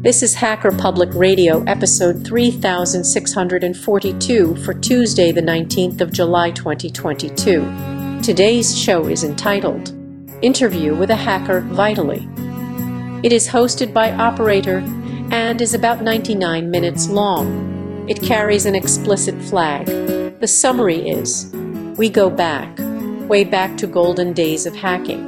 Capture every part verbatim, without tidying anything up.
This is Hacker Public Radio, episode three thousand six hundred forty-two for Tuesday, the nineteenth of July, twenty twenty-two. Today's show is entitled, Interview with a Hacker Vitally. It is hosted by Operator and is about ninety-nine minutes long. It carries an explicit flag. The summary is, we go back, way back to golden days of hacking.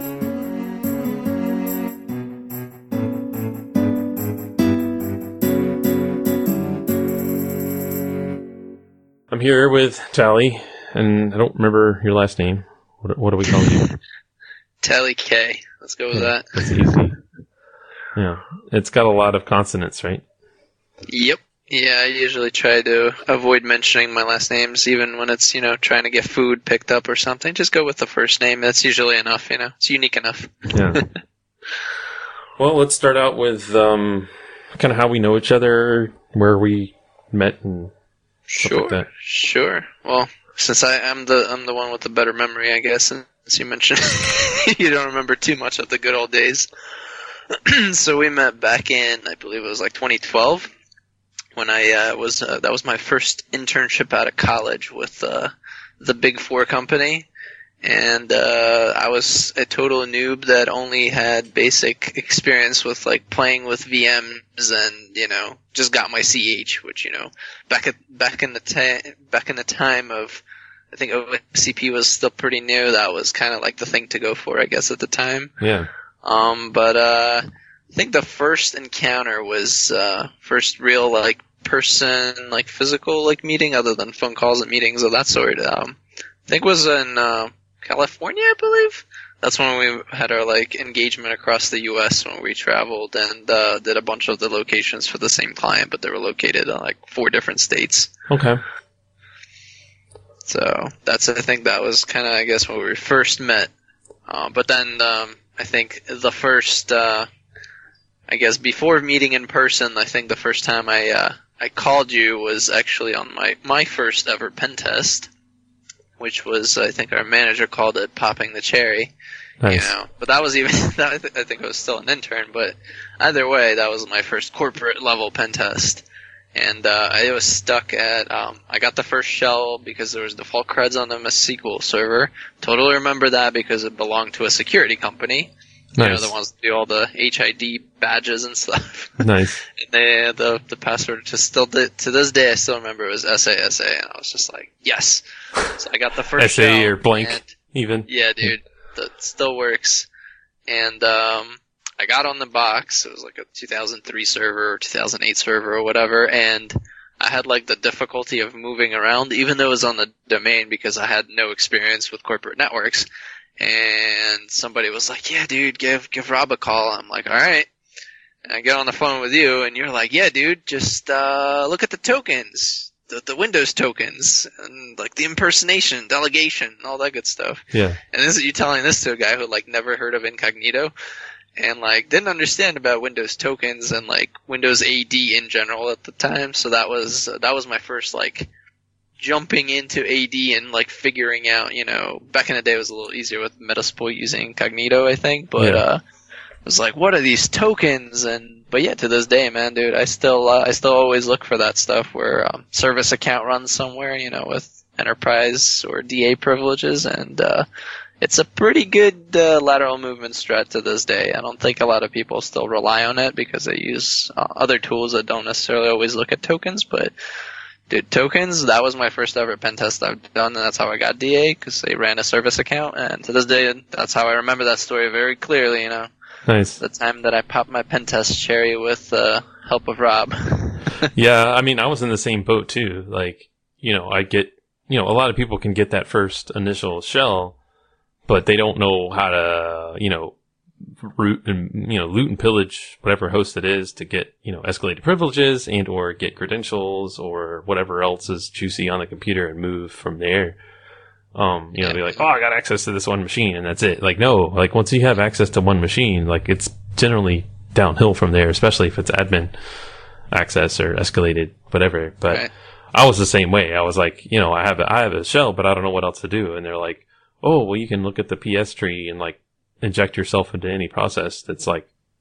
I'm here with Tally, and I don't remember your last name. What, what do we call you? Tally K. Let's go with yeah, that. That's easy. Yeah. It's got a lot of consonants, right? Yep. Yeah, I usually try to avoid mentioning my last names, even when it's, you know, trying to get food picked up or something. Just go with the first name. That's usually enough, you know. It's unique enough. Yeah. Well, let's start out with um, kind of how we know each other, where we met, and Sure, like that. Sure. Well, since I am the I'm the one with the better memory, I guess, and as you mentioned, you don't remember too much of the good old days. So we met back in, I believe it was like twenty twelve, when I uh, was uh, that was my first internship out of college with uh, the Big Four company. And uh, I was a total noob that only had basic experience with like playing with V Ms, and you know just got my C H, which you know back at back in the ta- back in the time of I think O S C P was still pretty new. That was kind of like the thing to go for, I guess, at the time. Yeah. Um, but uh, I think the first encounter was uh, first real like person like physical like meeting, other than phone calls and meetings of that sort. Um, I think was in. Uh, California, I believe. That's when we had our like engagement across the U S when we traveled and uh, did a bunch of the locations for the same client, but they were located in like four different states. Okay. So that's I think that was kind of I guess when we first met. Uh, but then um, I think the first, uh, I guess before meeting in person, I think the first time I uh, I called you was actually on my my first ever pen test, which was, I think our manager called it popping the cherry. Nice. You know, but that was even, that, I, th- I think I was still an intern, but either way, that was my first corporate level pen test. And uh, I was stuck at, um, I got the first shell because there was default creds on the M S S Q L server. Totally remember that because it belonged to a security company. Nice. You know, the ones that do all the H I D badges and stuff. Nice. And they, the the password to still to this day I still remember it was S A S A, and I was just like, yes. So I got the first S A shell, or blank and, even. Yeah, dude, that still works. And um, I got on the box. It was like a two thousand three server or two thousand eight server or whatever, and I had like the difficulty of moving around, even though it was on the domain because I had no experience with corporate networks. And somebody was like, yeah, dude, give give Rob a call. I'm like, all right. And I get on the phone with you, and you're like, yeah, dude, just uh, look at the tokens, the, the Windows tokens, and like the impersonation, delegation, all that good stuff. Yeah. And this is you telling this to a guy who like never heard of incognito and like didn't understand about Windows tokens and like Windows A D in general at the time. So that was uh, that was my first like jumping into A D and like figuring out, you know, back in the day it was a little easier with Metasploit using incognito, I think, but yeah. uh it was like, what are these tokens? And but yeah, to this day, man, dude, I still uh, I still always look for that stuff where um, service account runs somewhere, you know, with enterprise or D A privileges, and uh it's a pretty good uh, lateral movement strat to this day. I don't think a lot of people still rely on it because they use uh, other tools that don't necessarily always look at tokens, but dude, tokens, that was my first ever pen test I've done, and that's how I got D A, because they ran a service account, and to this day, that's how I remember that story very clearly, you know. Nice. The time that I popped my pen test cherry with the uh, help of Rob. Yeah, I mean, I was in the same boat, too. Like, you know, I get, you know, a lot of people can get that first initial shell, but they don't know how to, you know, root and, you know, loot and pillage whatever host it is to get, you know, escalated privileges and or get credentials or whatever else is juicy on the computer and move from there. Um, you know, be like, oh, I got access to this one machine and that's it. Like, no, like once you have access to one machine, like it's generally downhill from there, especially if it's admin access or escalated, whatever. But right. I was the same way. I was like, you know, I have a, I have a shell, but I don't know what else to do. And they're like, oh, well, you can look at the P S tree and like inject yourself into any process that's like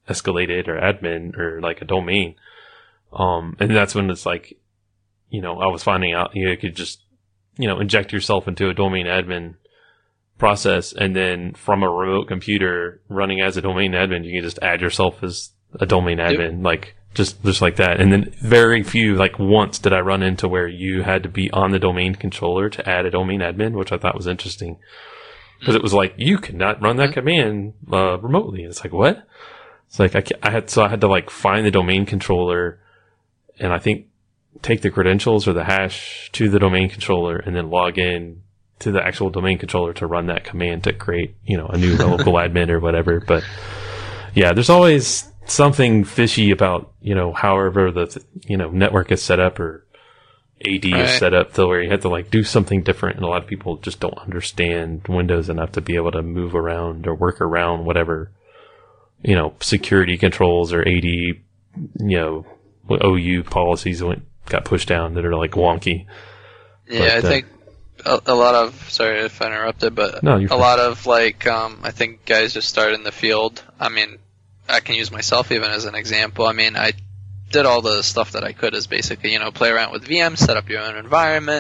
escalated or admin or like a domain. Um, and that's when it's like, you know, I was finding out you could just, you know, inject yourself into a domain admin process, and then from a remote computer running as a domain admin, you can just add yourself as a domain admin, yep. like just just like that. And then very few, like once did I run into where you had to be on the domain controller to add a domain admin, which I thought was interesting. Because it was like, you cannot run that command uh, remotely. It's like, what? It's like, I, I had, so I had to like find the domain controller and I think take the credentials or the hash to the domain controller and then log in to the actual domain controller to run that command to create, you know, a new local admin or whatever. But yeah, there's always something fishy about, you know, however the, you know, network is set up or A D right. is set up to where you have to like do something different, and a lot of people just don't understand Windows enough to be able to move around or work around whatever, you know, security controls or A D, you know, O U policies went got pushed down that are like wonky. Yeah, but, I uh, think a, a lot of sorry if I interrupted, but no, a fine. lot of like um, I think guys just start in the field. I mean, I can use myself even as an example. I mean, I did all the stuff that I could as basically, you know, play around with V Ms, set up your own environment,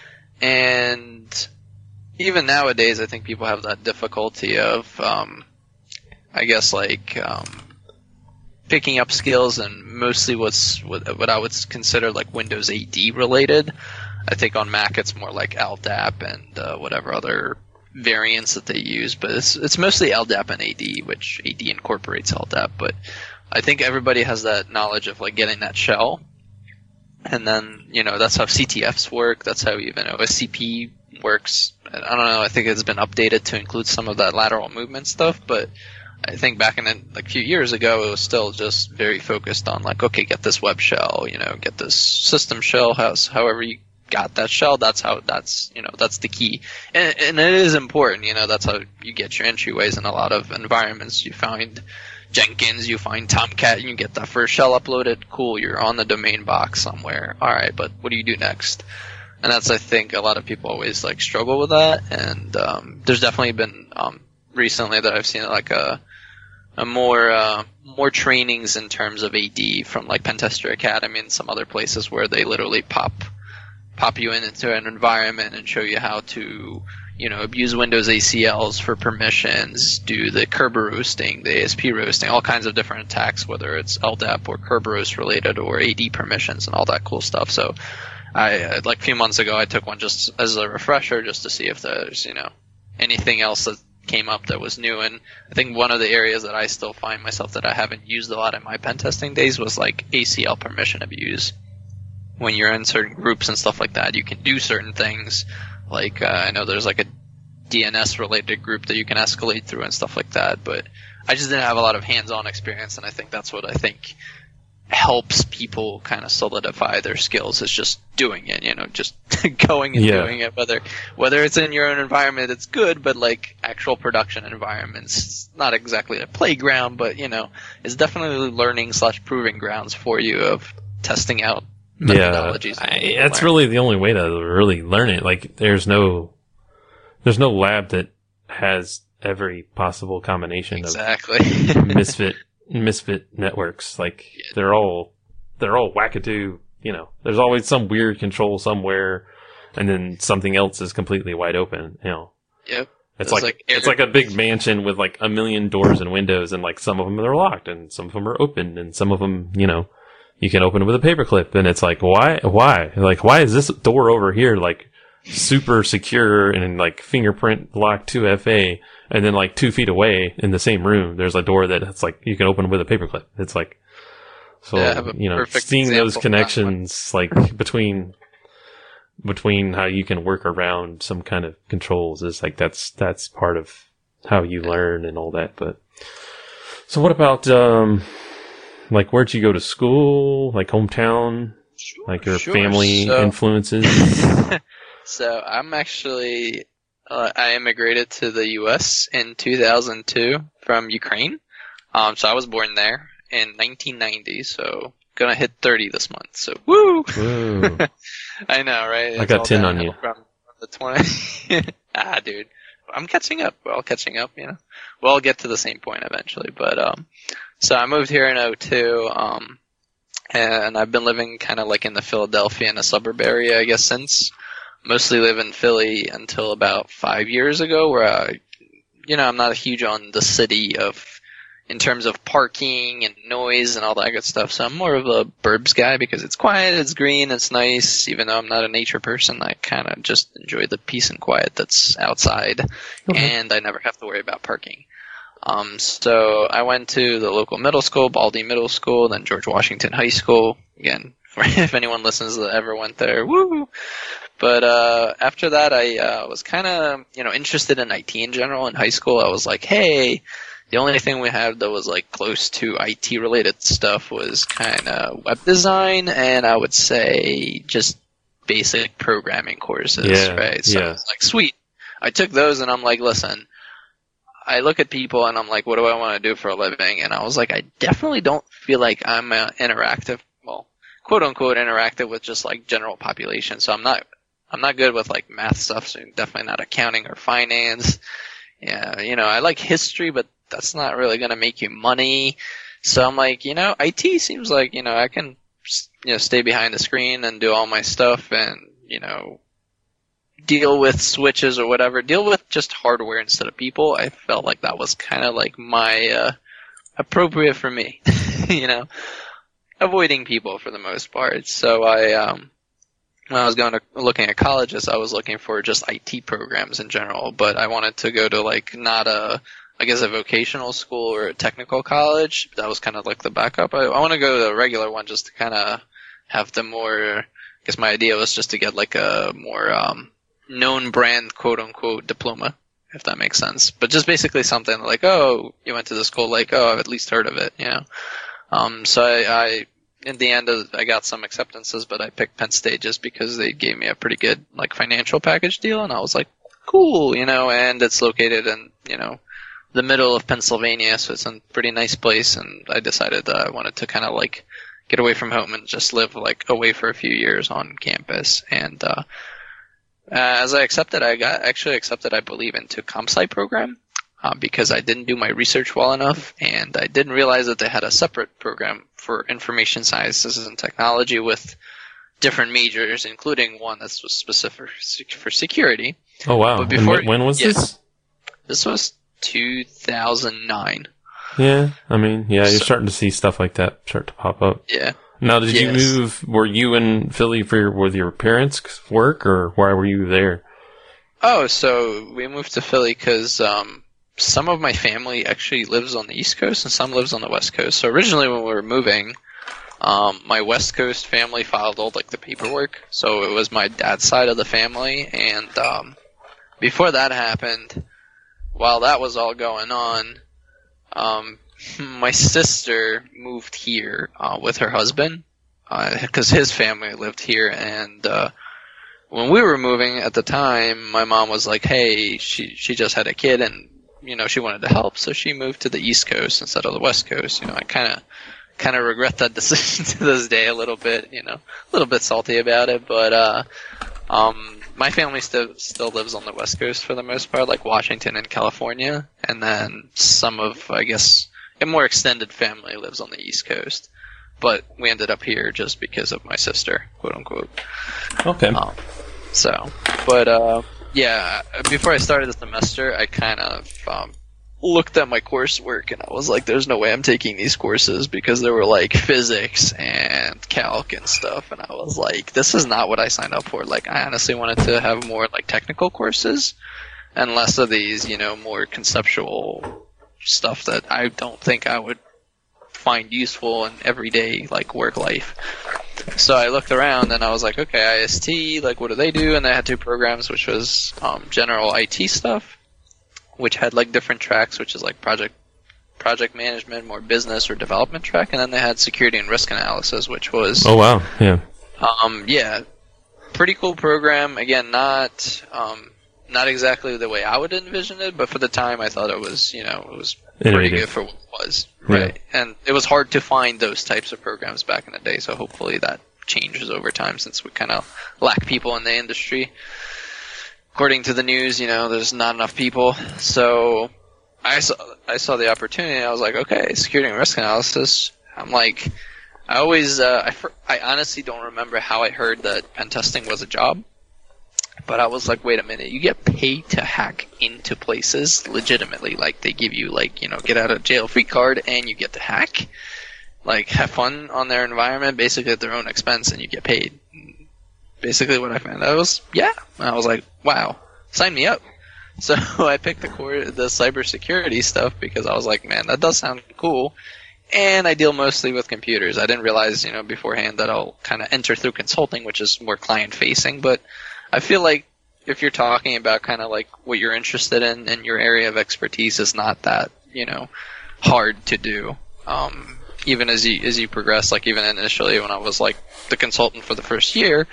and even nowadays I think people have that difficulty of, um, I guess, like um, picking up skills, and mostly what's what, what I would consider like Windows A D related. I think on Mac it's more like L D A P and uh, whatever other variants that they use, but it's it's mostly L D A P and A D, which A D incorporates L D A P, but I think everybody has that knowledge of like getting that shell, and then, you know, that's how C T Fs work. That's how even O S C P works. I don't know. I think it's been updated to include some of that lateral movement stuff, but I think back in the, like a few years ago, it was still just very focused on like, okay, get this web shell, you know, get this system shell. House, however you got that shell, that's how that's you know that's the key, and, and it is important. You know, that's how you get your entryways in a lot of environments. You find Jenkins, you find Tomcat, and you get that first shell uploaded. Cool, you're on the domain box somewhere. All right, but what do you do next? And that's, I think, a lot of people always like struggle with that. And um, there's definitely been um, recently that I've seen like a a more uh, more trainings in terms of A D from like Pentester Academy and some other places where they literally pop pop you in into an environment and show you how to, you know, abuse Windows A C Ls for permissions, do the Kerberos roasting, the A S P roasting, all kinds of different attacks, whether it's L D A P or Kerberos related or A D permissions and all that cool stuff. So I, like a few months ago, I took one just as a refresher just to see if there's, you know, anything else that came up that was new. And I think one of the areas that I still find myself that I haven't used a lot in my pen testing days was like A C L permission abuse. When you're in certain groups and stuff like that, you can do certain things. Like, uh, I know there's like a D N S-related group that you can escalate through and stuff like that, but I just didn't have a lot of hands-on experience, and I think that's what I think helps people kind of solidify their skills, is just doing it, you know, just going and yeah. doing it. Whether whether it's in your own environment, it's good, but like actual production environments, it's not exactly a playground, but, you know, it's definitely learning slash proving grounds for you of testing out methodologies. Yeah, I, that's really the only way to really learn it. Like, there's no, there's no lab that has every possible combination exactly. of misfit misfit networks. Like, yeah. they're all they're all wackadoo. You know, there's always some weird control somewhere, and then something else is completely wide open. You know. Yep. It's like, like it's like a big mansion with like a million doors and windows, and like some of them are locked, and some of them are open, and some of them, you know, you can open it with a paperclip, and it's like, why, why, like, why is this door over here like super secure and like fingerprint locked two F A, and then like two feet away in the same room, there's a door that it's like you can open with a paperclip. It's like, so yeah, you know, seeing those connections like between between how you can work around some kind of controls is like that's that's part of how you learn and all that. But so what about um like, where'd you go to school? Like, hometown? Sure, like, your sure. family so, influences? So, I'm actually, uh, I immigrated to the U S in two thousand two from Ukraine. Um, so, I was born there in nineteen ninety, so gonna hit thirty this month. So, woo! I know, right? I got ten on you. From the twenty. Ah, dude. I'm catching up. We're all catching up, you know. We'll all get to the same point eventually. But um, so I moved here in oh two, um, and I've been living kind of like in the Philadelphia in a suburb area, I guess, since. Mostly live in Philly until about five years ago, where I, you know, I'm not huge on the city of, in terms of parking and noise and all that good stuff. So I'm more of a burbs guy because it's quiet, it's green, it's nice. Even though I'm not a nature person, I kind of just enjoy the peace and quiet that's outside, mm-hmm. and I never have to worry about parking. Um, so I went to the local middle school, Baldy Middle School, then George Washington High School. Again, if anyone listens that ever went there, woo! But uh, after that, I uh, was kind of, you know, interested in I T in general. In high school, I was like, hey, the only thing we had that was like close to I T related stuff was kind of web design, and I would say just basic programming courses, yeah, right? So yeah. I was like, sweet. I took those, and I'm like, listen, I look at people, and I'm like, what do I want to do for a living? And I was like, I definitely don't feel like I'm uh, interactive, well, quote unquote interactive with just like general population. So I'm not. I'm not good with like math stuff, so definitely not accounting or finance. Yeah, you know, I like history, but that's not really going to make you money. So I'm like, you know, I T seems like, you know, I can, you know, stay behind the screen and do all my stuff and, you know, deal with switches or whatever, deal with just hardware instead of people. I felt like that was kind of like my, uh, appropriate for me, you know, avoiding people for the most part. So I, um, when I was going to looking at colleges, I was looking for just I T programs in general, but I wanted to go to like not a, I guess a vocational school or a technical college. That was kind of like the backup. I, I want to go to a regular one just to kind of have the more, I guess my idea was just to get like a more um, known brand, quote unquote, diploma, if that makes sense. But just basically something like, oh, you went to the school, like, oh, I've at least heard of it, you know. Um, so I, I in the end, I got some acceptances, but I picked Penn State just because they gave me a pretty good like financial package deal, and I was like, cool, you know. And it's located in, you know, the middle of Pennsylvania, so it's a pretty nice place. And I decided that I wanted to kind of like get away from home and just live like away for a few years on campus. And uh, as I accepted, I got actually accepted, I believe, into ComSci program. Uh, because I didn't do my research well enough, and I didn't realize that they had a separate program for information sciences and technology with different majors, including one that was specific for security. Oh, wow. But before, and when was yeah, this? This was two thousand nine. Yeah, I mean, yeah, you're So- starting to see stuff like that start to pop up. Yeah. Now, did you Yes. move, were you in Philly for your, with your parents' work, or why were you there? Oh, so we moved to Philly because um, some of my family actually lives on the East Coast and some lives on the West Coast. So originally when we were moving, um, my West Coast family filed all like the paperwork. So it was my dad's side of the family. And um, before that happened, while that was all going on, um, my sister moved here uh, with her husband because his family lived here. And uh, when we were moving at the time, my mom was like, hey, she she just had a kid and, you know, she wanted to help, so she moved to the East Coast instead of the West Coast. You know, I kind of kind of regret that decision to this day a little bit, you know, a little bit salty about it. But uh, um, my family still still lives on the West Coast for the most part, like Washington and California. And then some of, I guess, a more extended family lives on the East Coast. But we ended up here just because of my sister, quote unquote. Okay. Um, so, but uh, yeah, before I started the semester, I kind of um, looked at my coursework and I was like, there's no way I'm taking these courses because there were like physics and calc and stuff. And I was like, this is not what I signed up for. Like, I honestly wanted to have more like technical courses and less of these, you know, more conceptual stuff that I don't think I would find useful in everyday like work life. So I looked around and I was like, okay, I S T, like what do they do? And they had two programs, which was um, general I T stuff, which had like different tracks, which is like project project management, more business or development track, and then they had security and risk analysis, which was Oh, wow. Yeah. um, yeah, pretty cool program. Again, not um, not exactly the way I would envision it, but for the time I thought it was, you know, it was pretty Innovative. good for what it was. Yeah. Right. And it was hard to find those types of programs back in the day, so hopefully that changes over time since we kind of lack people in the industry. according to the news, you know, there's not enough people. So I saw, I saw the opportunity, and I was like, okay, security and risk analysis. I'm like, I always, uh, I, I honestly don't remember how I heard that pen testing was a job. But I was like, wait a minute, you get paid to hack into places legitimately. Like, they give you, like, you know, get out of jail free card, and you get to hack. Like, have fun on their environment, basically at their own expense, and you get paid. Basically what I found out was, yeah. And I was like, wow, sign me up. So I picked the core, the cybersecurity stuff because I was like, man, that does sound cool. And I deal mostly with computers. I didn't realize, you know, beforehand that I'll kind of enter through consulting, which is more client-facing, but I feel like if you're talking about kind of like what you're interested in and your area of expertise is not that, you know, hard to do. Um, even as you as you progress, like even initially when I was like the consultant for the first year,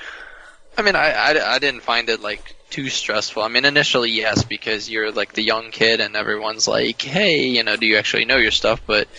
I mean, I, I, I didn't find it like too stressful. I mean, initially, yes, because you're like the young kid and everyone's like, hey, you know, do you actually know your stuff? But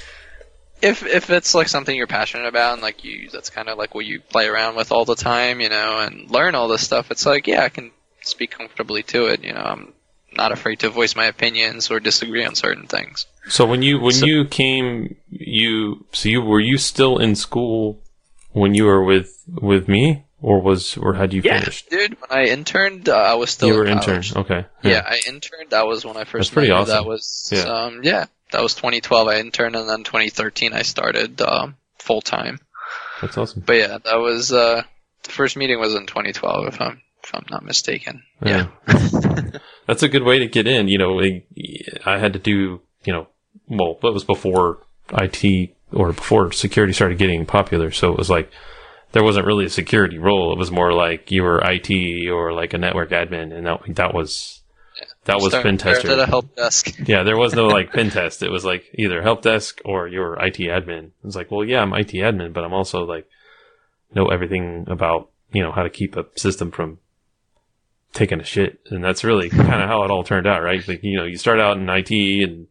if if it's like something you're passionate about and like you, that's kind of like what you play around with all the time, you know, and learn all this stuff, it's like, yeah, I can speak comfortably to it. You know, I'm not afraid to voice my opinions or disagree on certain things. So when you when So- you came, you so you were you still in school when you were with with me, or was or had you Yeah, finished? dude, when I interned, uh, I was still You were in intern. college. Okay. Yeah, I interned. That was when I first That's pretty met you. awesome. That was, Yeah. um, yeah, that was twenty twelve. I interned, and then twenty thirteen I started um, full time. That's awesome. But yeah, that was uh, the first meeting was in twenty twelve, if I'm if I'm not mistaken. Yeah. That's a good way to get in. You know, I I had to do, you know, well, that was before I T or before security started getting popular. So it was like, there wasn't really a security role. It was more like you were I T or like a network admin. And that, that was, that was Start- pen started tester. at a help desk. Yeah, there was no like pen test. It was like either help desk or you're I T admin. It was like, well, yeah, I'm I T admin, but I'm also like know everything about, you know, how to keep a system from taking a shit. And that's really kind of how it all turned out, right? Like, you know, you start out in I T and,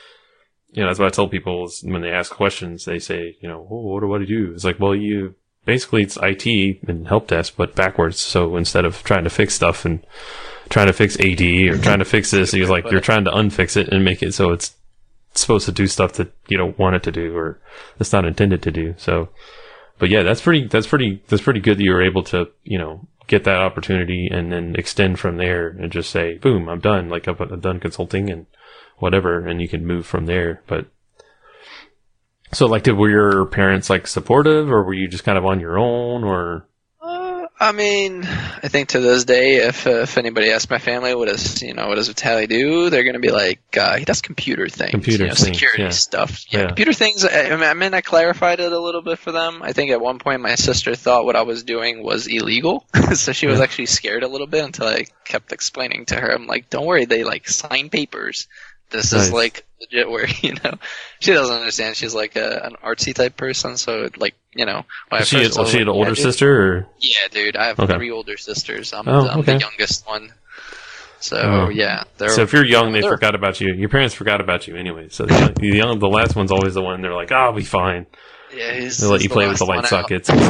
you know, that's what I tell people is when they ask questions, they say, you know, oh, what do I do? It's like, well, you basically it's I T and help desk, but backwards. So instead of trying to fix stuff and trying to fix A D or trying to fix this, you're like, you're trying to unfix it and make it so it's supposed to do stuff that you don't want it to do or it's not intended to do. So, but yeah, that's pretty, that's pretty, that's pretty good that you were able to, you know, get that opportunity and then extend from there and just say, boom, I'm done. Like I've, I've done consulting and whatever, and you can move from there. But so like, did, were your parents like supportive or were you just kind of on your own or? Uh, I mean, I think to this day, if uh, if anybody asks my family what does you know what does Vitaly do, they're gonna be like, uh, he does computer things, Computer you know, things, security yeah. stuff. Yeah, Yeah. computer things. I, I mean, I mean, I clarified it a little bit for them. I think at one point my sister thought what I was doing was illegal, so she was Yeah. actually scared a little bit until I kept explaining to her. I'm like, don't worry, they like sign papers. This Nice. is like legit where, you know, she doesn't understand. She's like a, an artsy type person, so like, you know, when I Was she, first was was she like, an yeah, older dude. sister or? Yeah, dude, I have Okay. three older sisters. I'm, Oh, the, I'm okay. the youngest one. So Oh. yeah, they're So if you're young, they they're- forgot about you. Your parents forgot about you anyway. So the, the young, the last one's always the one. They're like, oh, I'll be fine. yeah, he's, They let he's you play with the last light one out. sockets and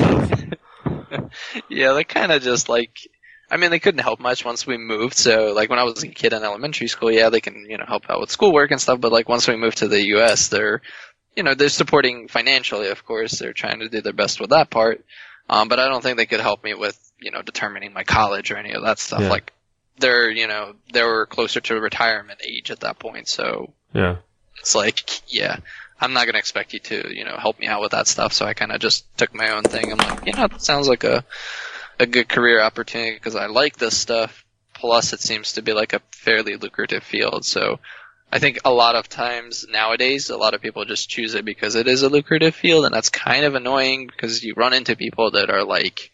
stuff. Yeah, they kind of just like, I mean, they couldn't help much once we moved. So like when I was a kid in elementary school, yeah, they can you know help out with schoolwork and stuff. But like once we moved to the U S, they're you know they're supporting financially, of course. They're trying to do their best with that part. Um, but I don't think they could help me with you know determining my college or any of that stuff. Yeah. Like they're you know they were closer to retirement age at that point, so. Yeah. It's like, yeah, I'm not going to expect you to, you know, help me out with that stuff. So I kind of just took my own thing. I'm like, you know, it sounds like a, a good career opportunity because I like this stuff. Plus, it seems to be like a fairly lucrative field. So I think a lot of times nowadays, a lot of people just choose it because it is a lucrative field. And that's kind of annoying because you run into people that are like,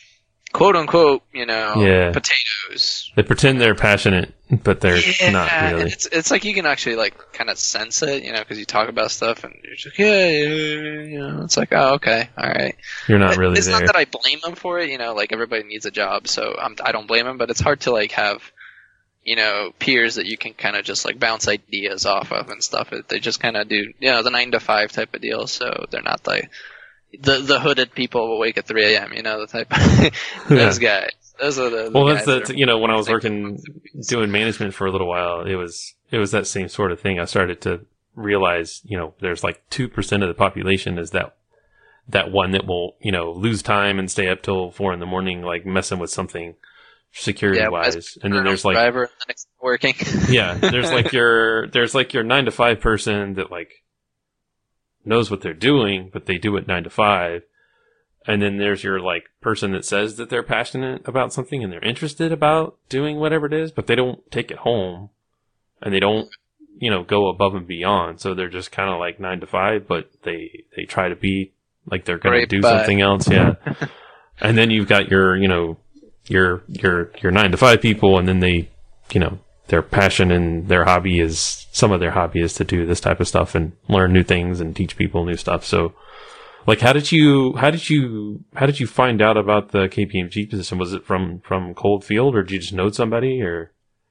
quote unquote, you know, Yeah. potatoes. They pretend they're passionate, but they're Yeah, not and really. it's it's like you can actually like kind of sense it, you know, because you talk about stuff and you're just like, yeah, yeah, yeah, you know, it's like, oh, okay, all right. You're not It- really it's there. not that I blame them for it, you know, like everybody needs a job, so I'm, I don't blame them, but it's hard to like have, you know, peers that you can kind of just like bounce ideas off of and stuff. It- They just kind of do, you know, the nine to five type of deal, so they're not like the the hooded people who wake at three a.m., you know, the type those guys. those are the, the well, that's guys the that you know when I was like- working doing management for a little while, it was it was that same sort of thing. I started to realize, you know, there's like two percent of the population is that that one that will, you know, lose time and stay up till four in the morning, like messing with something security Yeah, wise. as And then there's like, driver and then it's working. yeah, there's like your, there's like your nine to five person that like knows what they're doing, but they do it nine to five. And then there's your like person that says that they're passionate about something and they're interested about doing whatever it is, but they don't take it home and they don't, you know, go above and beyond. So they're just kind of like nine to five, but they, they try to be like they're going to Great, do bye. something else. Yeah. And then you've got your, you know, your, your, your nine to five people, and then they, you know, their passion and their hobby is, some of their hobby is to do this type of stuff and learn new things and teach people new stuff. So, like, how did you, how did you, how did you find out about the K P M G position? Was it from, from cold field, or did you just know somebody, or?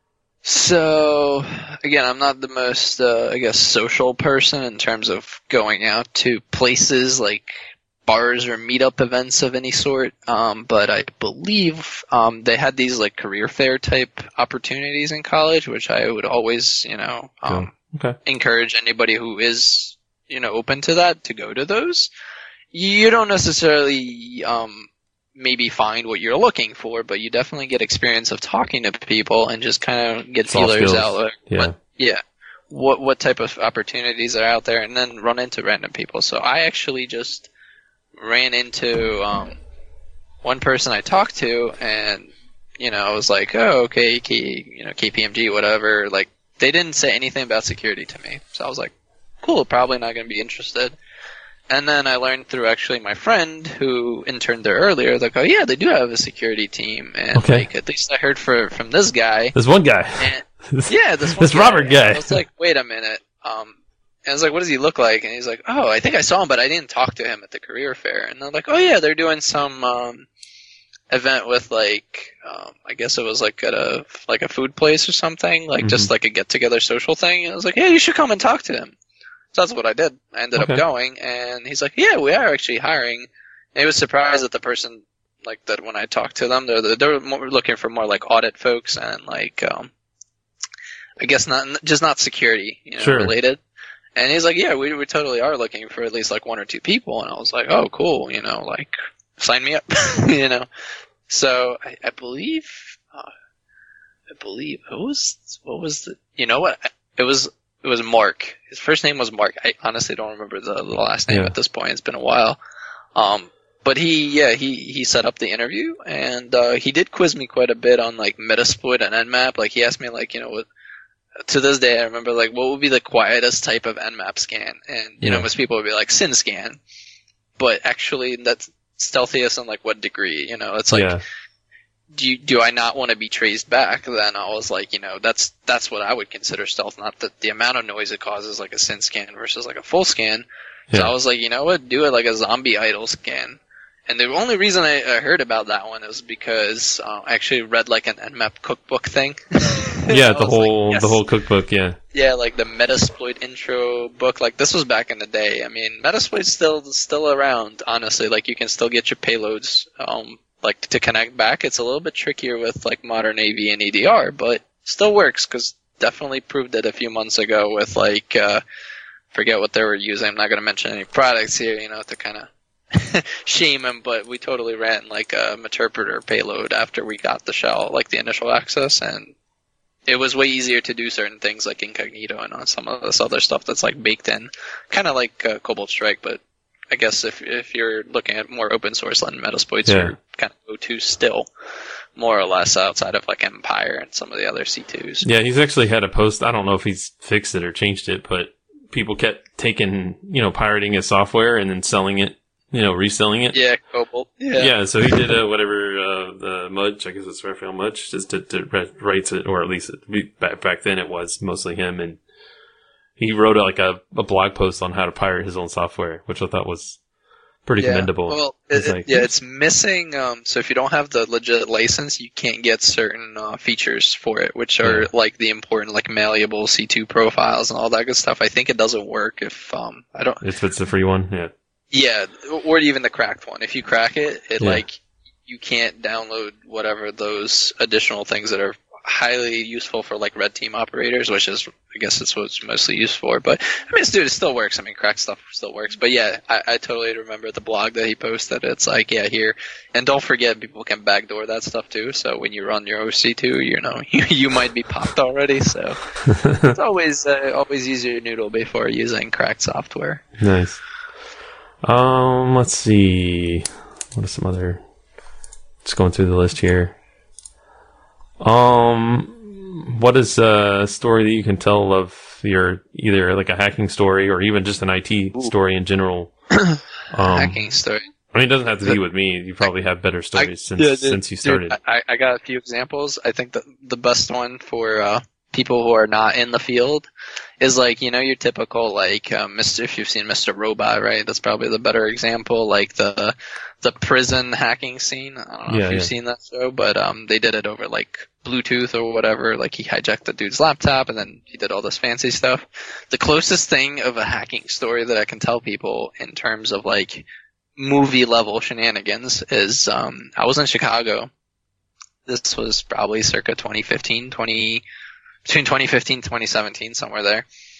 So, again, I'm not the most, uh, I guess, social person in terms of going out to places like bars or meetup events of any sort. Um, but I believe um, they had these like career fair type opportunities in college, which I would always, you know, um, Okay. encourage anybody who is, you know, open to that to go to those. You don't necessarily um, maybe find what you're looking for, but you definitely get experience of talking to people and just kind of get Soft feelers skills. out. Like, Yeah. What, yeah. What what type of opportunities are out there, and then run into random people. So I actually just ran into um, one person I talked to, and you know, I was like, oh, okay, K, you know, K P M G, whatever. Like, they didn't say anything about security to me, so I was like, cool, probably not going to be interested. And then I learned through actually my friend who interned there earlier, like, oh yeah, they do have a security team, and Okay. like at least I heard for from this guy. There's one guy. And, yeah, this one This guy. Robert And guy. I was like, wait a minute. Um, and I was like, what does he look like? And he's like, oh, I think I saw him, but I didn't talk to him at the career fair. And I'm like, oh yeah, they're doing some um, event with like, um, I guess it was like at a like a food place or something, like Mhm. just like a get together social thing. And I was like, yeah, you should come and talk to him. So that's what I did. I ended Okay. up going, and he's like, yeah, we are actually hiring. And he was surprised that the person, like, that when I talked to them, they're, they're more looking for more, like, audit folks and, like, um, I guess not, just not security, you know, Sure. related. And he's like, yeah, we, we totally are looking for at least, like, one or two people. And I was like, oh, cool, you know, like, sign me up, you know. So I, I believe, uh, I believe, what was, what was the, you know what? It was, It was Mark. His first name was Mark. I honestly don't remember the, the last name Yeah. at this point. It's been a while. Um, but he, yeah, he, he set up the interview, and uh, he did quiz me quite a bit on like Metasploit and Nmap. Like he asked me like, you know, what, to this day I remember like what would be the quietest type of Nmap scan, and you know Yeah. most people would be like Syn scan, but actually that's stealthiest in like what degree? You know, it's like. yeah. Do you, do I not want to be traced back? Then I was like, you know, that's that's what I would consider stealth, not the, the amount of noise it causes, like a Syn scan versus like a full scan. So Yeah. I was like, you know what, do it like a zombie idle scan. And the only reason I, I heard about that one was because uh, I actually read like an Nmap cookbook thing. Yeah, I the was whole like, yes. the whole cookbook. Yeah. Yeah, like the Metasploit intro book. Like this was back in the day. I mean, Metasploit's still still around. Honestly, like you can still get your payloads. Um, like to connect back. It's a little bit trickier with like modern A V and E D R, but still works because definitely proved it a few months ago with like uh, forget what they were using. I'm not going to mention any products here, you know, to kind of shame them. But we totally ran like a Meterpreter payload after we got the shell, like the initial access, and it was way easier to do certain things like incognito and on some of this other stuff that's like baked in, kind of like uh, Cobalt Strike, but. I guess if if you're looking at more open source than Metasploit's Yeah. your kind of go-to still, more or less outside of like Empire and some of the other C twos. Yeah, he's actually had a post. I don't know if he's fixed it or changed it, but people kept taking, you know, pirating his software and then selling it, you know, reselling it. Yeah, Cobalt. Yeah. Yeah, so he did uh, whatever uh, the Mudge, I guess it's Raphael Mudge, just to, to re- writes it, or at least it, back back then it was mostly him, and he wrote like a, a blog post on how to pirate his own software, which I thought was pretty Yeah. commendable. Well, It's it, like- yeah, it's missing. Um, so if you don't have the legit license, you can't get certain uh, features for it, which are Yeah. like the important, like malleable C two profiles and all that good stuff. I think it doesn't work if um, I don't. If it's a free one, yeah. Yeah, or even the cracked one. If you crack it, it Yeah. like you can't download whatever those additional things that are highly useful for like red team operators, which is, I guess it's what it's mostly used for. But I mean, it's, dude, it still works. I mean, crack stuff still works. But yeah, I, I totally remember the blog that he posted. It's like, yeah, here, and don't forget, people can backdoor that stuff too. So when you run your O C two, you know, you, you might be popped already. So it's always uh, always use your noodle before using cracked software. Nice. Um, let's see. What are some other? Just going through the list here. Um, what is a story that you can tell of your either like a hacking story or even just an I T Ooh. story in general? Um, hacking story. I mean, it doesn't have to be with me. You probably have better stories I, since yeah, dude, since you started. Dude, I, I got a few examples. I think the the best one for uh, people who are not in the field is like, you know, your typical like um, Mister If you've seen Mister Robot, right? That's probably the better example. Like the the prison hacking scene. I don't know yeah, if you've yeah. seen that show, but um, they did it over like Bluetooth or whatever. Like he hijacked the dude's laptop and then he did all this fancy stuff. The closest thing of a hacking story that I can tell people in terms of like movie level shenanigans is um, I was in Chicago. This was probably circa twenty fifteen, twenty between twenty fifteen and twenty seventeen, somewhere there.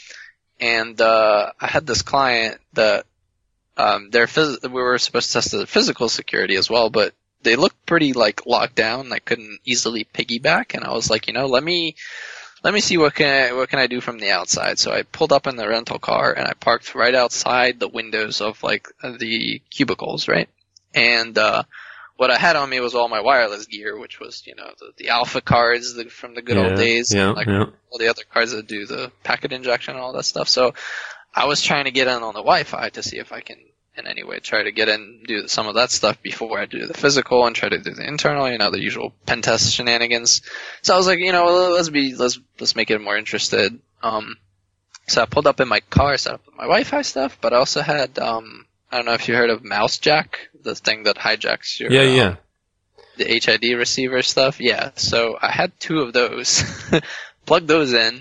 And uh, I had this client that um, their phys- we were supposed to test the physical security as well, but they looked pretty like locked down. I couldn't easily piggyback, and I was like, you know, let me let me see what can I, what can I do from the outside. So I pulled up in the rental car and I parked right outside the windows of like the cubicles, right? And uh, what I had on me was all my wireless gear, which was, you know, the, the Alpha cards the, from the good yeah, old days, yeah, and like yeah. all the other cards that do the packet injection and all that stuff. So I was trying to get in on the Wi-Fi to see if I can in any way try to get in, do some of that stuff before I do the physical and try to do the internal, you know, the usual pen test shenanigans. So I was like, you know, let's be, let's, let's make it more interested. Um, so I pulled up in my car, set up my Wi-Fi stuff, but I also had, um, I don't know if you heard of MouseJack, the thing that hijacks your, yeah, um, yeah. the H I D receiver stuff. Yeah. So I had two of those, plugged those in,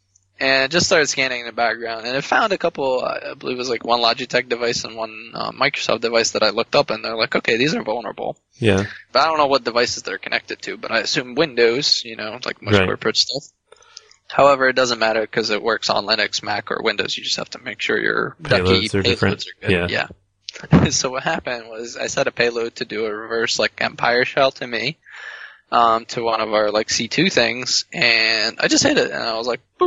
and just started scanning in the background, and it found a couple, I believe it was like one Logitech device and one uh, Microsoft device that I looked up, and they're like, okay, these are vulnerable. Yeah. But I don't know what devices they're connected to, but I assume Windows, you know, like most Right. corporate stuff. However, it doesn't matter because it works on Linux, Mac, or Windows. You just have to make sure your ducky Payloads are different. are good. Yeah. Yeah. So what happened was I set a payload to do a reverse like Empire shell to me, um, to one of our like C two things, and I just hit it, and I was like, boop.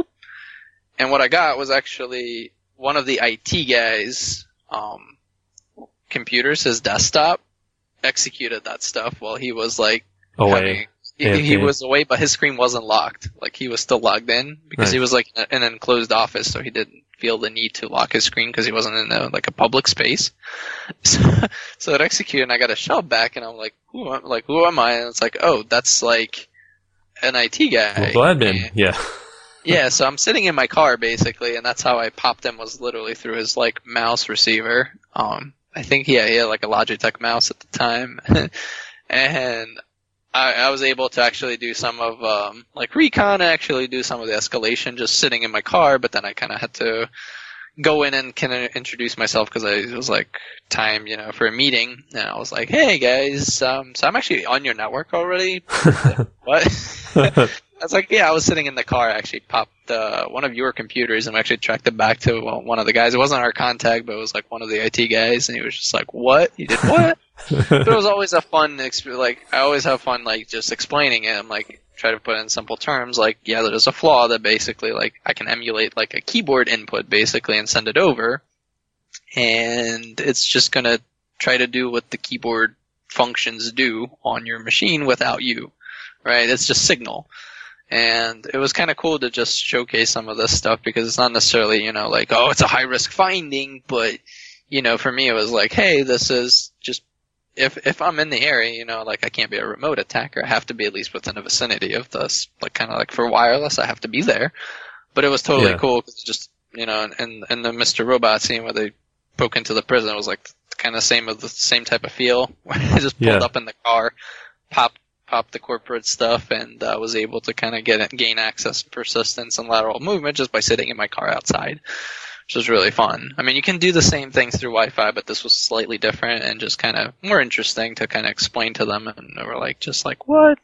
And what I got was actually one of the I T guys' um, computers, his desktop, executed that stuff while he was like Away. having, he, he was away, but his screen wasn't locked. Like he was still logged in because Nice. he was like in an enclosed office, so he didn't feel the need to lock his screen because he wasn't in a, like a public space. So, so it executed, and I got a shell back, and I'm like, who am, like who am I? And it's like, oh, that's like an I T guy. Well, admin. And- Yeah. Yeah, so I'm sitting in my car basically, and that's how I popped him, was literally through his like mouse receiver. Um, I think yeah, he had like a Logitech mouse at the time, and I, I was able to actually do some of um, like recon, actually do some of the escalation just sitting in my car. But then I kind of had to go in and kind of introduce myself because I it was like time, you know, for a meeting, and I was like, "Hey guys, um, so I'm actually on your network already." What? I was like, yeah, I was sitting in the car. I actually popped uh, one of your computers and actually tracked it back to well, one of the guys. It wasn't our contact, but it was like one of the I T guys, and he was just like, "What? You did what?" But it was always a fun experience. Like I always have fun, like just explaining it. I'm like try to put it in simple terms. Like, yeah, there's a flaw that basically like I can emulate like a keyboard input basically and send it over, and it's just gonna try to do what the keyboard functions do on your machine without you, right? It's just signal. And it was kind of cool to just showcase some of this stuff because it's not necessarily, you know, like, oh, it's a high risk finding, but, you know, for me it was like, hey, this is just, if if I'm in the area, you know, like I can't be a remote attacker. I have to be at least within the vicinity of this, like kind of like for wireless, I have to be there. But it was totally Yeah. cool because just, you know, and, and the Mister Robot scene where they poke into the prison, it was like kind of same of the same type of feel. Where I just pulled Yeah. up in the car, popped, popped the corporate stuff, and uh, was able to kind of get gain access, persistence, and lateral movement just by sitting in my car outside. which was really fun. I mean, you can do the same things through Wi-Fi, but this was slightly different and just kind of more interesting to kind of explain to them. And they were like, just like, what?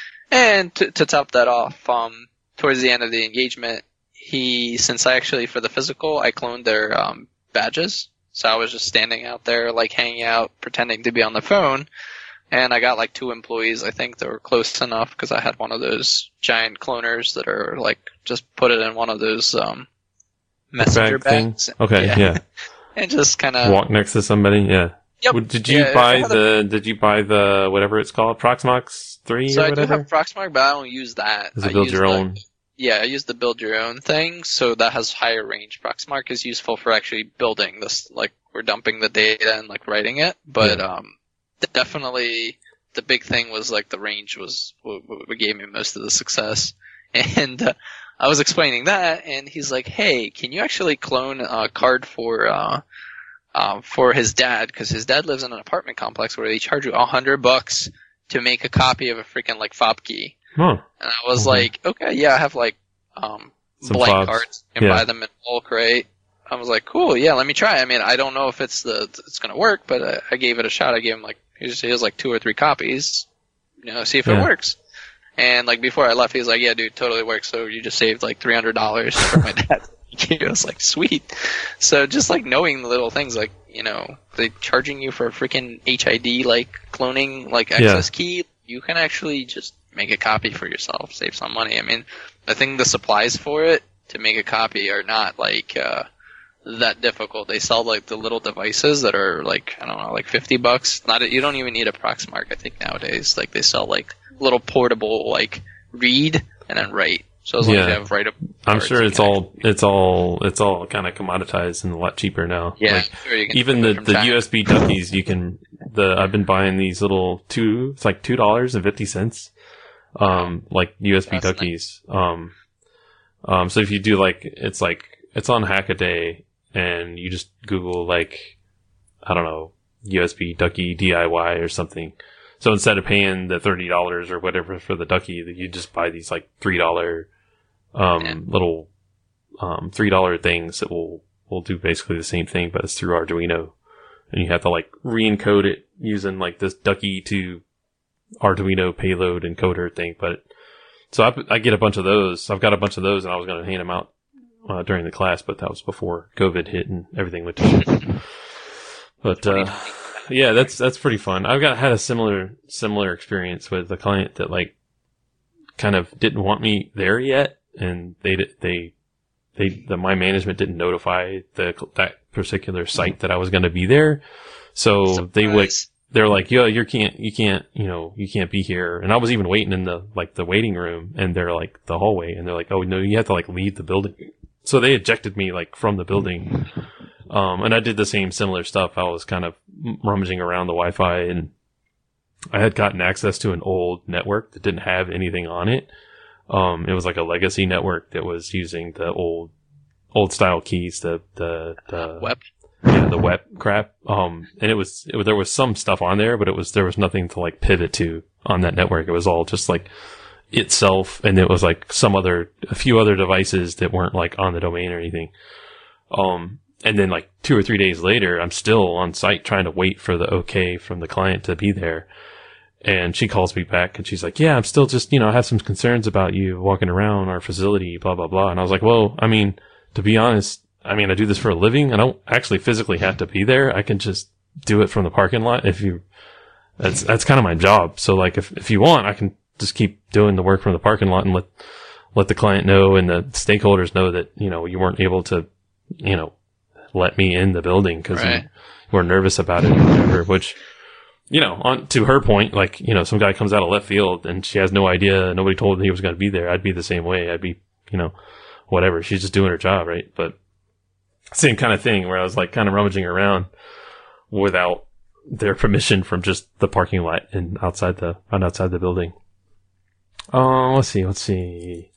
And to, to top that off, um, towards the end of the engagement, he, since I actually, for the physical, I cloned their um, badges. So I was just standing out there, like hanging out, pretending to be on the phone. And I got like two employees, I think, that were close enough because I had one of those giant cloners that are like, just put it in one of those um, messenger Bag bags. Thing? Okay, yeah. yeah. And just kind of walk next to somebody, yeah. Yep. Did you yeah, buy the, a... did you buy the, whatever it's called, Proxmox three so or I whatever? do have Proxmox, but I don't use that. Does it I build use your the, own? Yeah, I use the build your own thing, so that has higher range. Proxmox is useful for actually building this, like, we're dumping the data and, like, writing it, but, yeah. um, definitely the big thing was, like, the range was what, what gave me most of the success. And, uh, I was explaining that, and he's like, hey, can you actually clone a card for, uh, uh, for his dad? Because his dad lives in an apartment complex where they charge you a hundred bucks to make a copy of a freaking, like, fob key. Huh. And I was okay. like, okay, yeah, I have, like, um, Some blank fobs. cards. You can yeah. buy them in bulk, right? I was like, cool, yeah, let me try. I mean, I don't know if it's the it's gonna work, but I, I gave it a shot. I gave him like he was, he was like two or three copies, you know, see if yeah. it works. And like before I left, he was like, yeah, dude, totally works. So you just saved like three hundred dollars for my dad. I was like, sweet. So just like knowing the little things, like you know, they charging you for a freaking H I D like cloning like access yeah. key, you can actually just make a copy for yourself, save some money. I mean, I think the supplies for it to make a copy are not like uh that difficult. They sell like the little devices that are like I don't know, like fifty bucks. Not a, you don't even need a Proxmark, I think nowadays. Like they sell like little portable like read and then write. So as long yeah. as you have write up, I'm sure it's all actually... it's all it's all kind of commoditized and a lot cheaper now. Yeah, like, sure you can even the, the U S B duckies you can the I've been buying these little two it's like two dollars and fifty cents. Um like U S B That's duckies. Nice. Um um so if you do like it's like it's on Hackaday and you just Google like I don't know, U S B ducky D I Y or something. So instead of paying the thirty dollars or whatever for the ducky, you just buy these like three dollar um yeah. little um three dollar things that will will do basically the same thing, but it's through Arduino. And you have to like re-encode it using like this ducky to Arduino payload encoder thing. But so I, I get a bunch of those. I've got a bunch of those and I was going to hand them out uh, during the class, but that was before COVID hit and everything went to shit. But uh yeah, that's that's pretty fun. I've got had a similar similar experience with a client that like kind of didn't want me there yet, and they they they the, my management didn't notify the that particular site that I was going to be there, so Surprise. they would they're like, yo, you can't you can't you know you can't be here, and I was even waiting in the like the waiting room, and they're like the hallway, and they're like, oh no, you have to like leave the building, so they ejected me like from the building. Um, and I did the same similar stuff. I was kind of rummaging around the Wi-Fi, and I had gotten access to an old network that didn't have anything on it. Um, it was like a legacy network that was using the old, old style keys, the, the, the web, yeah, the web crap. Um, and it was, it, there was some stuff on there, but it was, there was nothing to like pivot to on that network. It was all just like itself. And it was like some other, a few other devices that weren't like on the domain or anything. Um, And then like two or three days later, I'm still on site trying to wait for the okay from the client to be there. And she calls me back and she's like, yeah, I'm still just, you know, I have some concerns about you walking around our facility, blah, blah, blah. And I was like, well, I mean, to be honest, I mean, I do this for a living. I don't actually physically have to be there. I can just do it from the parking lot. If you, that's, that's kind of my job. So like, if, if you want, I can just keep doing the work from the parking lot and let, let the client know and the stakeholders know that, you know, you weren't able to, you know, let me in the building because right. you were nervous about it or whatever, which, you know, on to her point, like, you know, some guy comes out of left field and she has no idea, nobody told her he was going to be there. I'd be the same way. I'd be, you know, whatever. She's just doing her job, right? But same kind of thing where I was like kind of rummaging around without their permission from just the parking lot and outside the, on outside the building. Uh, let's see, let's see.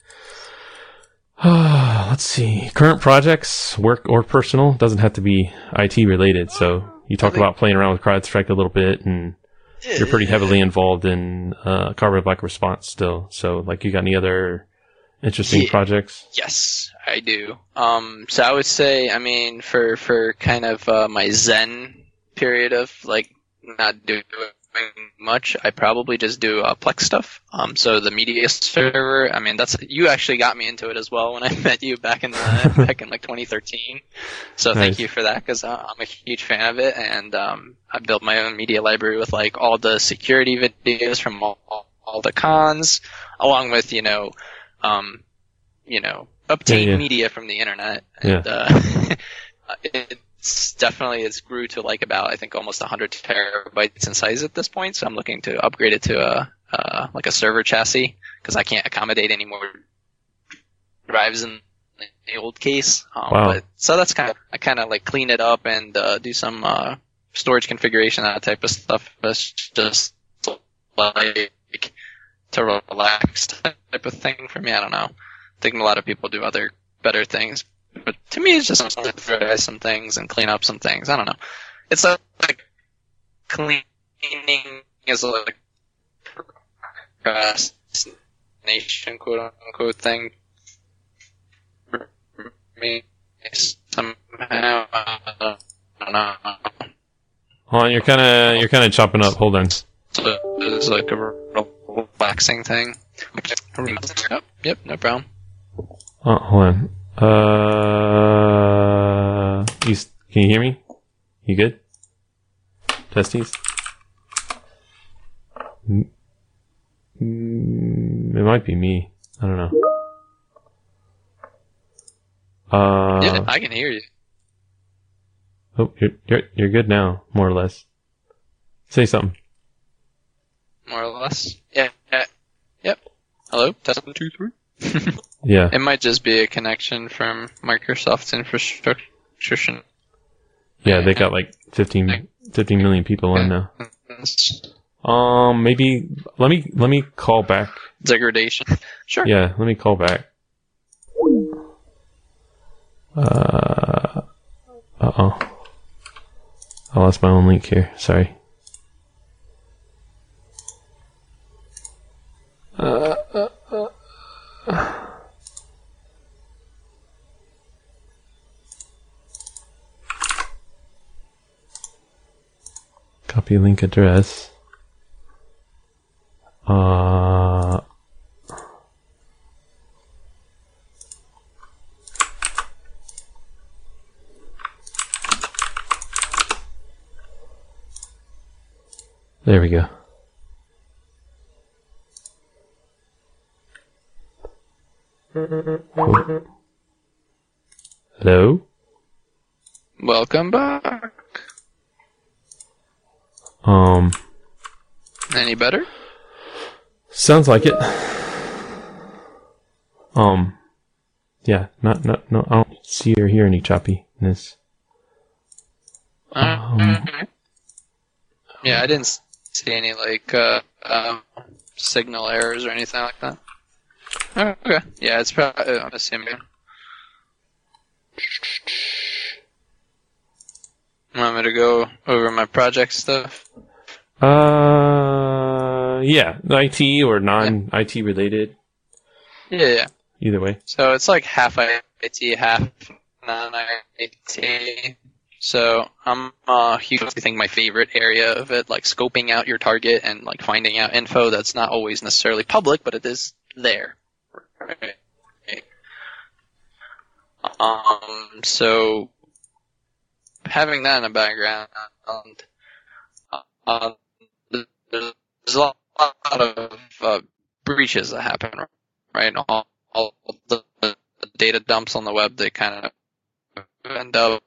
Uh, let's see. Current projects, work or personal, doesn't have to be I T related. So you talk about playing around with CrowdStrike a little bit, and you're pretty heavily involved in uh, Carbon Black Response still. So, like, you got any other interesting Yeah. projects? Yes, I do. Um, so I would say, I mean, for for kind of uh, my Zen period of like not doing much, I probably just do uh, Plex stuff. Um, so the media server, I mean, that's you actually got me into it as well when I met you back in the, back in like twenty thirteen. So Nice. thank you for that because I'm a huge fan of it, and um, I built my own media library with like all the security videos from all, all the cons, along with you know, um, you know, obtain Yeah, yeah. media from the internet. Yeah. And, uh, it's definitely it's grew to like about I think almost one hundred terabytes in size at this point. So I'm looking to upgrade it to a uh, like a server chassis because I can't accommodate any more drives in the old case. Um, Wow. But so that's kind of I kind of like clean it up and uh, do some uh, storage configuration, that type of stuff. It's just like to relax type of thing for me. I don't know. I think a lot of people do other better things, but to me, it's just something to visualize some things and clean up some things. I don't know. It's like, like cleaning is like procrastination, quote unquote, thing for me somehow. I don't know. Hold on, you're kind of you're kind of chopping up. Hold on. So it's like a relaxing thing. Yep, yep, no problem. Oh, hold on. Uh, you s- can you hear me? You good? Testes? Mm, mm, it might be me. I don't know. Uh, Yeah, I can hear you. oh, you're, you're you're good now, more or less. Say something. More or less. Yeah. yeah. Yep. Hello. Test one, two, three. Yeah. It might just be a connection from Microsoft's infrastructure. Yeah, they got like fifteen, fifteen million people on now. Um, maybe let me let me call back. Degradation. Sure. Yeah, let me call back. Uh, uh oh. I lost my own link here. Sorry. Uh, uh, uh, uh. Copy link address. Uh, there we go. Oh. Hello? Welcome back. Um, Any better? sounds like it. Um, yeah, not, not, no, I don't see or hear any choppiness. Um, Yeah, I didn't see any like uh, uh, signal errors or anything like that. Oh, okay. Yeah, it's probably I'm assuming. Want me to go over my project stuff? uh, yeah, I T or non-I T related, Yeah, yeah. either way. So it's like half I T, half non-I T. So I'm uh, huge. I think my favorite area of it, like scoping out your target and like finding out info that's not always necessarily public, but it is there. Right. Um. So having that in the background, uh, there's a lot of uh, breaches that happen, right? All, all the data dumps on the web, they kind of end up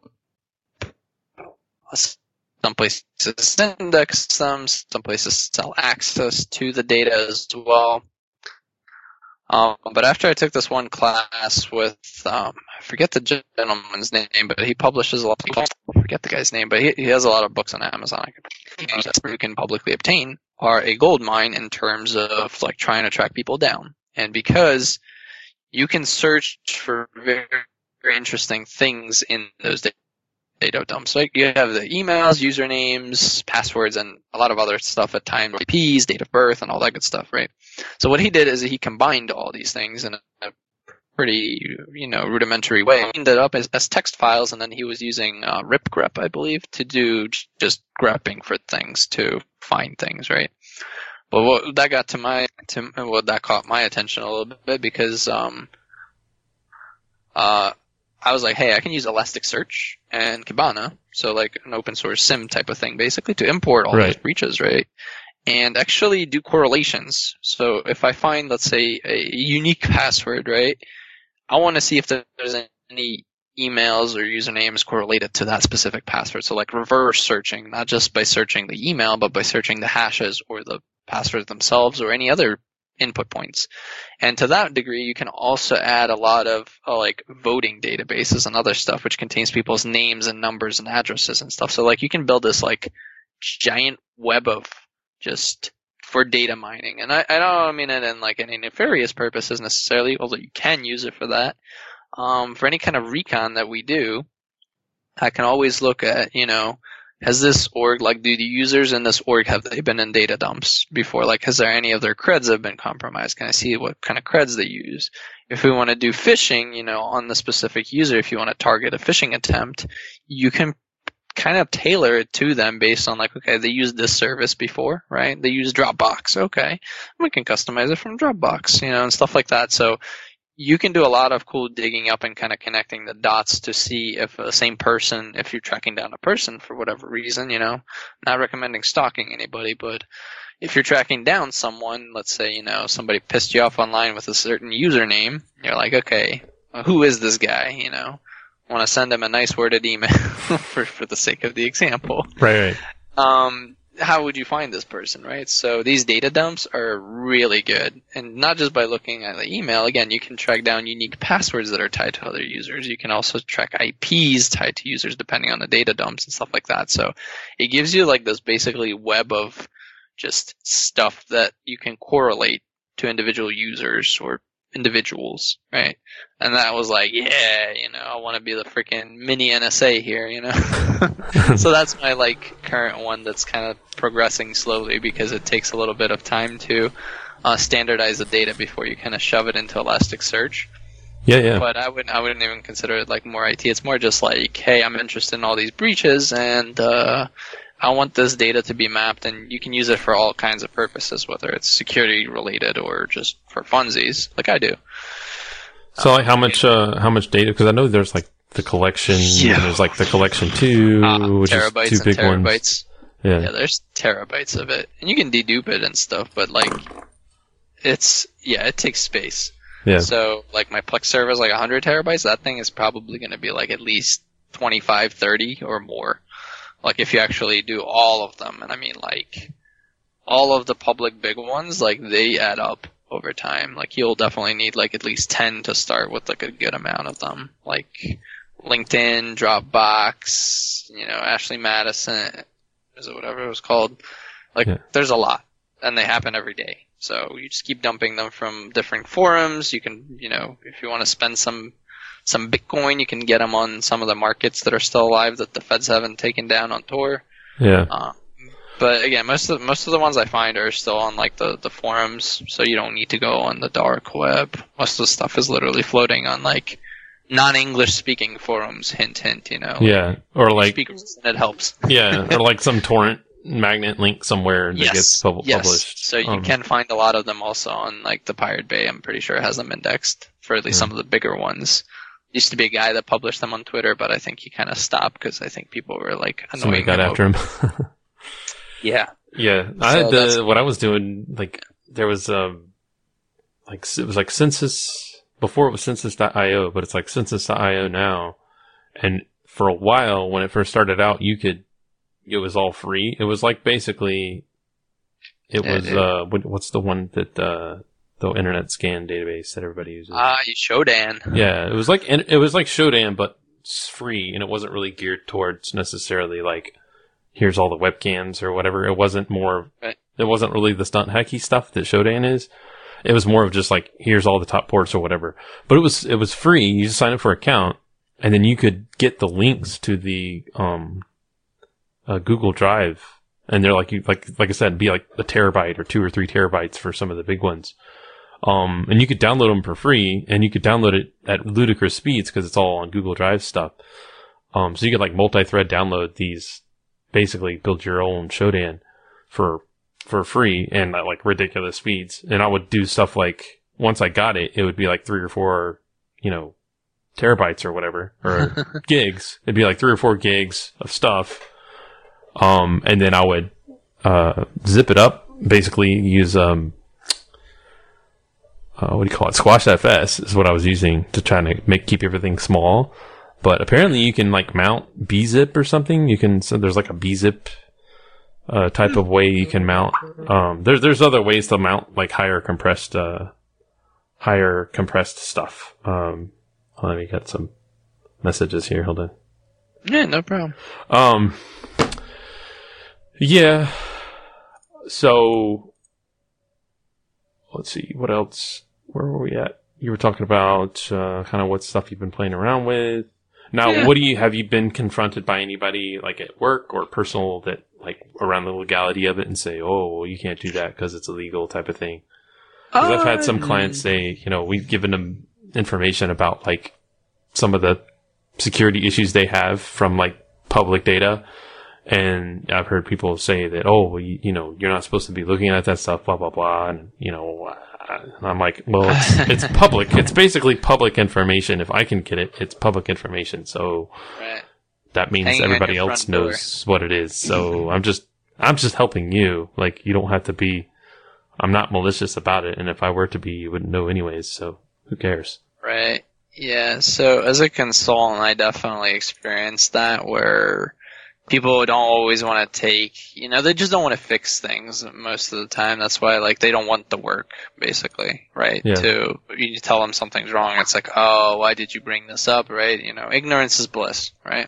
some places index them, some places sell access to the data as well. Um, but after I took this one class with, um, I forget the gentleman's name, but he publishes a lot of, I forget the guy's name, but he, he has a lot of books on Amazon you can publicly obtain, are a gold mine in terms of like trying to track people down. And because you can search for very, very interesting things in those data. Data dumps. Like you have the emails, usernames, passwords, and a lot of other stuff at times, I Ps, date of birth, and all that good stuff, right? So what he did is he combined all these things in a pretty, you know, rudimentary way. He ended up as, as text files, and then he was using uh, ripgrep, I believe, to do j- just grepping for things to find things, right? But what that got to my, to well, that caught my attention a little bit because um, uh, I was like, hey, I can use Elasticsearch and Kibana, so like an open source SIM type of thing, basically, to import all Right. these breaches, right? And actually do correlations. So if I find, let's say, a unique password, right, I want to see if there's any emails or usernames correlated to that specific password. So like reverse searching, not just by searching the email, but by searching the hashes or the passwords themselves or any other input points. And to that degree, you can also add a lot of uh, like voting databases and other stuff, which contains people's names and numbers and addresses and stuff. So like you can build this like giant web of just for data mining. And I, I don't mean it in like any nefarious purposes necessarily, although you can use it for that. Um, for any kind of recon that we do, I can always look at, you know, has this org, like, do the users in this org, have they been in data dumps before? Like, has there any of their creds have been compromised? Can I see what kind of creds they use? If we want to do phishing, you know, on the specific user, if you want to target a phishing attempt, you can kind of tailor it to them based on like, okay, they used this service before, right? They use Dropbox. Okay. We can customize it from Dropbox, you know, and stuff like that. So you can do a lot of cool digging up and kind of connecting the dots to see if the same person, if you're tracking down a person for whatever reason, you know, not recommending stalking anybody, but if you're tracking down someone, let's say, you know, somebody pissed you off online with a certain username, you're like, okay, well, who is this guy, you know? I want to send him a nice worded email for, for the sake of the example. Right, right. Um, how would you find this person, right? So these data dumps are really good. And not just by looking at the email. Again, you can track down unique passwords that are tied to other users. You can also track I Ps tied to users depending on the data dumps and stuff like that. So it gives you like this basically web of just stuff that you can correlate to individual users or individuals, right? And that was like, yeah, you know, I want to be the freaking mini N S A here, you know? So that's my, like, current one that's kind of progressing slowly because it takes a little bit of time to uh, standardize the data before you kind of shove it into Elasticsearch. Yeah, yeah. But I wouldn't, I wouldn't even consider it, like, more I T. It's more just like, hey, I'm interested in all these breaches, and uh, I want this data to be mapped, and you can use it for all kinds of purposes, whether it's security related or just for funsies, like I do. So, like, how much, uh, how much data? Because I know there's like the collection, Yeah. and there's like the collection two, Uh, which terabytes is two big and terabytes. ones. Yeah. Yeah, there's terabytes of it, and you can dedupe it and stuff, but like, it's yeah, it takes space. Yeah. So, like, my Plex server is like one hundred terabytes. That thing is probably going to be like at least twenty-five, thirty or more. Like, if you actually do all of them, and I mean, like, all of the public big ones, like, they add up over time. Like, you'll definitely need, like, at least ten to start with, like, a good amount of them. Like, LinkedIn, Dropbox, you know, Ashley Madison, is it whatever it was called? Like, Yeah. there's a lot, and they happen every day. So you just keep dumping them from different forums. You can, you know, if you want to spend some some Bitcoin, you can get them on some of the markets that are still alive that the feds haven't taken down on Tor. Yeah. Um, but again, most of the, most of the ones I find are still on like the, the forums, so you don't need to go on the dark web. Most of the stuff is literally floating on like non-English speaking forums. Hint, hint. You know. Yeah. Or like, Speakers, and it helps. yeah, or like some torrent magnet link somewhere that Yes. gets pub- yes. published. So you Um, can find a lot of them also on like the Pirate Bay. I'm pretty sure it has them indexed for at least Yeah. some of the bigger ones. Used to be a guy that published them on Twitter, but I think he kind of stopped because I think people were like somebody annoying got him. after him. Yeah. Yeah, I So had that's- the what I was doing. Like there was um, like it was like Census before it was Census dot io, but it's like Census dot io now. And for a while, when it first started out, you could it was all free. It was like basically it Yeah, was it- uh, what, what's the one that uh, the internet scan database that everybody uses? Ah, you Shodan. Yeah, it was like and it was like Shodan, but it's free, and it wasn't really geared towards necessarily like here's all the webcams or whatever. It wasn't more. Right. It wasn't really the stunt hacky stuff that Shodan is. It was more of just like here's all the top ports or whatever. But it was it was free. You just sign up for an account, and then you could get the links to the um uh, Google Drive, and they're like you like like I said, it'd be like a terabyte or two or three terabytes for some of the big ones. Um, and you could download them for free, and you could download it at ludicrous speeds because it's all on Google Drive stuff. Um, so you could like multi-thread download these, basically build your own Shodan for for free and at like ridiculous speeds. And I would do stuff like, once I got it, it would be like three or four, you know, terabytes or whatever, or gigs. It'd be like three or four gigs of stuff. Um, and then I would, uh, zip it up, basically use, um, uh, what do you call it? Squash F S is what I was using to try to make, keep everything small. But apparently you can like mount B-zip or something. You can, so there's like a B-zip, uh, type of way you can mount. Um, there's, there's other ways to mount like higher compressed, uh, higher compressed stuff. Um, let me get some messages here. Hold on. Yeah, no problem. Um, yeah. So, let's see. What else? Where were we at? You were talking about uh, kind of what stuff you've been playing around with. Now, yeah. what do you have you been confronted by anybody like at work or personal that like around the legality of it and say, oh, well, you can't do that because it's illegal type of thing? Because uh, I've had some clients say, you know, we've given them information about like some of the security issues they have from like public data. And I've heard people say that, oh, well, you, you know, you're not supposed to be looking at that stuff, blah, blah, blah. And, you know, and I'm like, well, it's, it's public. It's basically public information. If I can get it, it's public information. So right. that means Hanging everybody else knows what it is. So I'm just, I'm just helping you. Like, you don't have to be, I'm not malicious about it. And if I were to be, you wouldn't know anyways. So who cares? Right. Yeah. So as a consultant, I definitely experienced that where people don't always want to take, you know, they just don't want to fix things most of the time. That's why, like, they don't want the work, basically, right? Yeah. To, you tell them something's wrong, it's like, oh, why did you bring this up, right? You know, ignorance is bliss, right?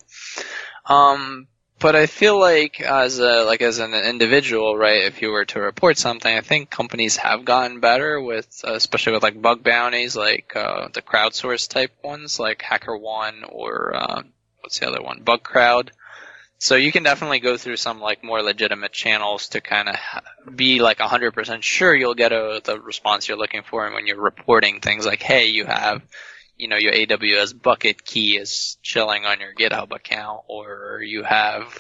Um, but I feel like as a, like, as an individual, right, if you were to report something, I think companies have gotten better with, uh, especially with, like, bug bounties, like, uh, the crowdsource type ones, like HackerOne or, uh, what's the other one? BugCrowd. So you can definitely go through some like more legitimate channels to kind of be like one hundred percent sure you'll get a, the response you're looking for. And when you're reporting things like, hey, you have, you know, your A W S bucket key is chilling on your GitHub account, or you have,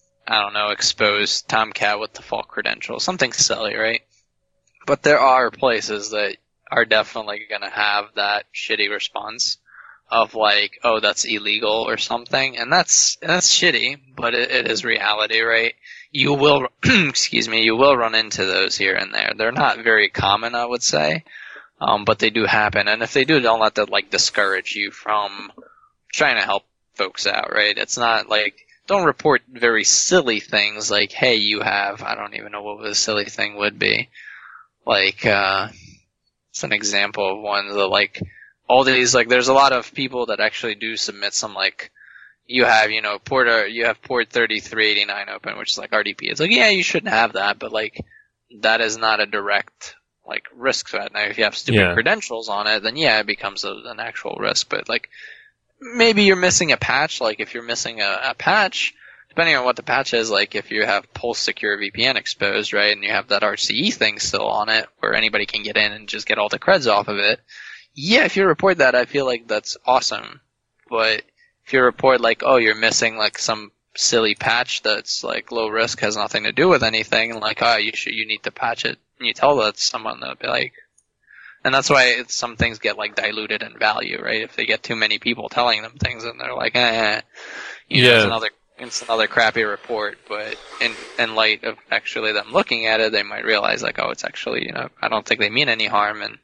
I don't know, exposed Tomcat with default credentials, something silly, right? But there are places that are definitely going to have that shitty response of like, oh, that's illegal or something, and that's that's shitty, but it, it is reality, right? You will, excuse me, you will run into those here and there. They're not very common, I would say, um, but they do happen, and if they do, don't let that like discourage you from trying to help folks out, right? It's not like, don't report very silly things like, hey, you have, I don't even know what a silly thing would be, like, uh, it's an example of one that like. All these, like, there's a lot of people that actually do submit some, like, you have, you know, port, you have port thirty-three eighty-nine open, which is like R D P. It's like, yeah, you shouldn't have that, but, like, that is not a direct, like, risk threat. Now, if you have stupid yeah. credentials on it, then, yeah, it becomes a, an actual risk. But, like, maybe you're missing a patch. Like, if you're missing a, a patch, depending on what the patch is, like, if you have Pulse Secure V P N exposed, right, and you have that R C E thing still on it, where anybody can get in and just get all the creds off of it, yeah, if you report that, I feel like that's awesome. But if you report like, oh, you're missing like some silly patch that's like low risk, has nothing to do with anything, and like, oh, you should, you need to patch it, and you tell that to someone, they'll be like, and that's why it's, some things get like diluted in value, right? If they get too many people telling them things, and they're like, eh, you know, yeah. it's another, it's another crappy report. But in in light of actually them looking at it, they might realize like, oh, it's actually, you know, I don't think they mean any harm. And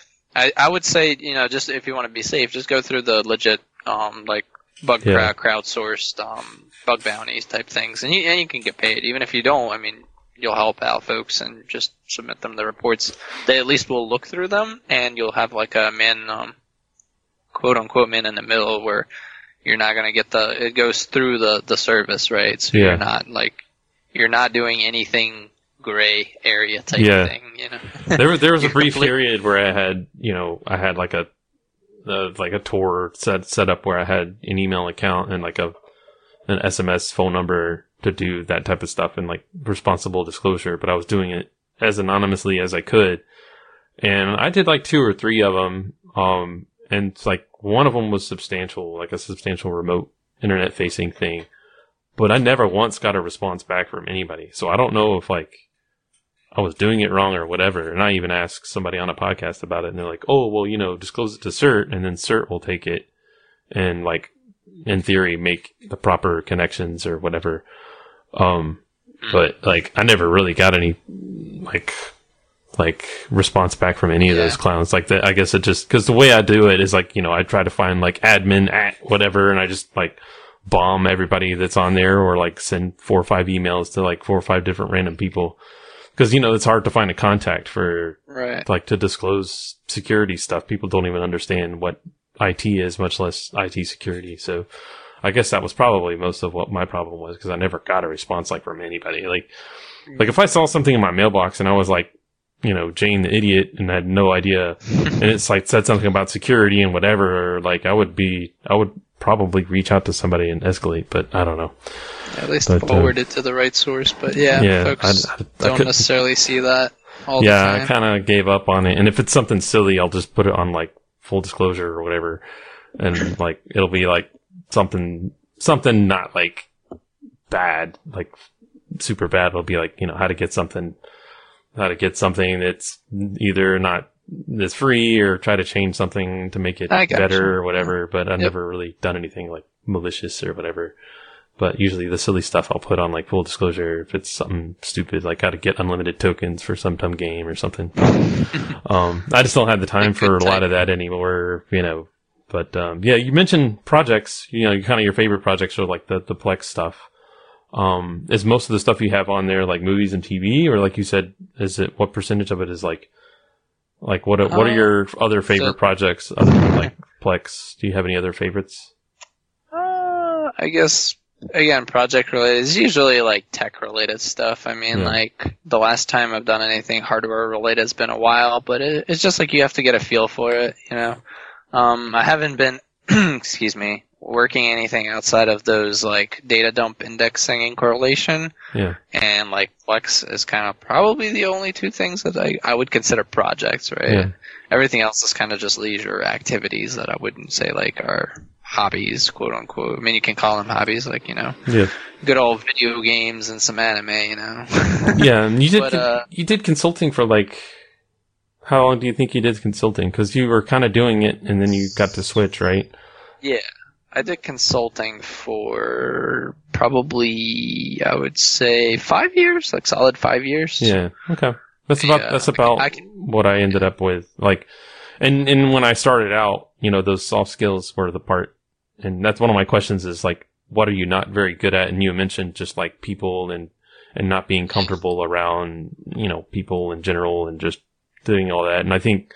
I, I would say, you know, just if you want to be safe, just go through the legit, um, like bug yeah. crowd, crowdsourced, um, bug bounties type things, and you and you can get paid. Even if you don't, I mean, you'll help out folks and just submit them the reports. They at least will look through them, and you'll have like a man, um, quote unquote, man in the middle where you're not gonna get the. It goes through the the service, right? So yeah. you're not like you're not doing anything gray area type yeah. of thing, you know. there was there was a brief period where I had, you know, I had like a, uh, like a Tor set set up where I had an email account and like a an S M S phone number to do that type of stuff and like responsible disclosure, but I was doing it as anonymously as I could. And I did like two or three of them. Um, and it's like one of them was substantial, like a substantial remote internet facing thing. But I never once got a response back from anybody. So I don't know if like I was doing it wrong or whatever. And I even asked somebody on a podcast about it, and they're like, oh, well, you know, disclose it to CERT, and then CERT will take it and like, in theory, make the proper connections or whatever. Um, but like, I never really got any like, like response back from any of Yeah. those clowns. Like that, I guess it just, cause the way I do it is like, you know, I try to find like admin at whatever, and I just like bomb everybody that's on there, or like send four or five emails to like four or five different random people. Cause you know, it's hard to find a contact for Right. like to disclose security stuff. People don't even understand what I T is, much less I T security. So I guess that was probably most of what my problem was, because I never got a response like from anybody. Like, like if I saw something in my mailbox and I was like, you know, Jane the idiot, and I had no idea, and it's like said something about security and whatever, like I would be, I would probably reach out to somebody and escalate, but I don't know. At least But, uh, forward it to the right source. But yeah, Yeah, folks I- I- I don't couldn't- necessarily see that all yeah, the I time. kind of gave up on it. And if it's something silly, I'll just put it on like full disclosure or whatever. And like, it'll be like something, something not like bad, like super bad. It'll be like, you know, how to get something, how to get something that's either not, that's free, or try to change something to make it I gotcha. better or whatever. But I've Yep. never really done anything like malicious or whatever. But usually the silly stuff I'll put on like full disclosure if it's something stupid, like how to get unlimited tokens for some dumb game or something. um, I just don't have the time for a lot of that anymore, you know. But um, yeah, you mentioned projects, you know, kind of your favorite projects are like the, the Plex stuff. Um, is most of the stuff you have on there like movies and T V, or like you said, is it, what percentage of it is like, like what, are- what are Uh, your other favorite so- projects other than like Plex? Do you have any other favorites? Uh, I guess again, project related is usually like tech related stuff. I mean, Yeah. like the last time I've done anything hardware related has been a while, but it, it's just like you have to get a feel for it, you know. Um, I haven't been, excuse me, working anything outside of those like data dump indexing and correlation, Yeah. and like Flex is kind of probably the only two things that I, I would consider projects, right? Yeah. Everything else is kind of just leisure activities that I wouldn't say like are hobbies, quote unquote. I mean, you can call them hobbies, like, you know, Yeah. good old video games and some anime, you know. Yeah, and you did But, uh, you did consulting for like, how long do you think you did consulting? Because you were kind of doing it, and then you got to switch, right? Yeah, I did consulting for probably, I would say, five years, like solid five years. Yeah. Okay. That's about Yeah, that's I can- about I can- what I ended up with. Like, and and when I started out, you know, those soft skills were the part, and that's one of my questions is like, what are you not very good at? And you mentioned just like people and and not being comfortable around, you know, people in general, and just doing all that. And I think,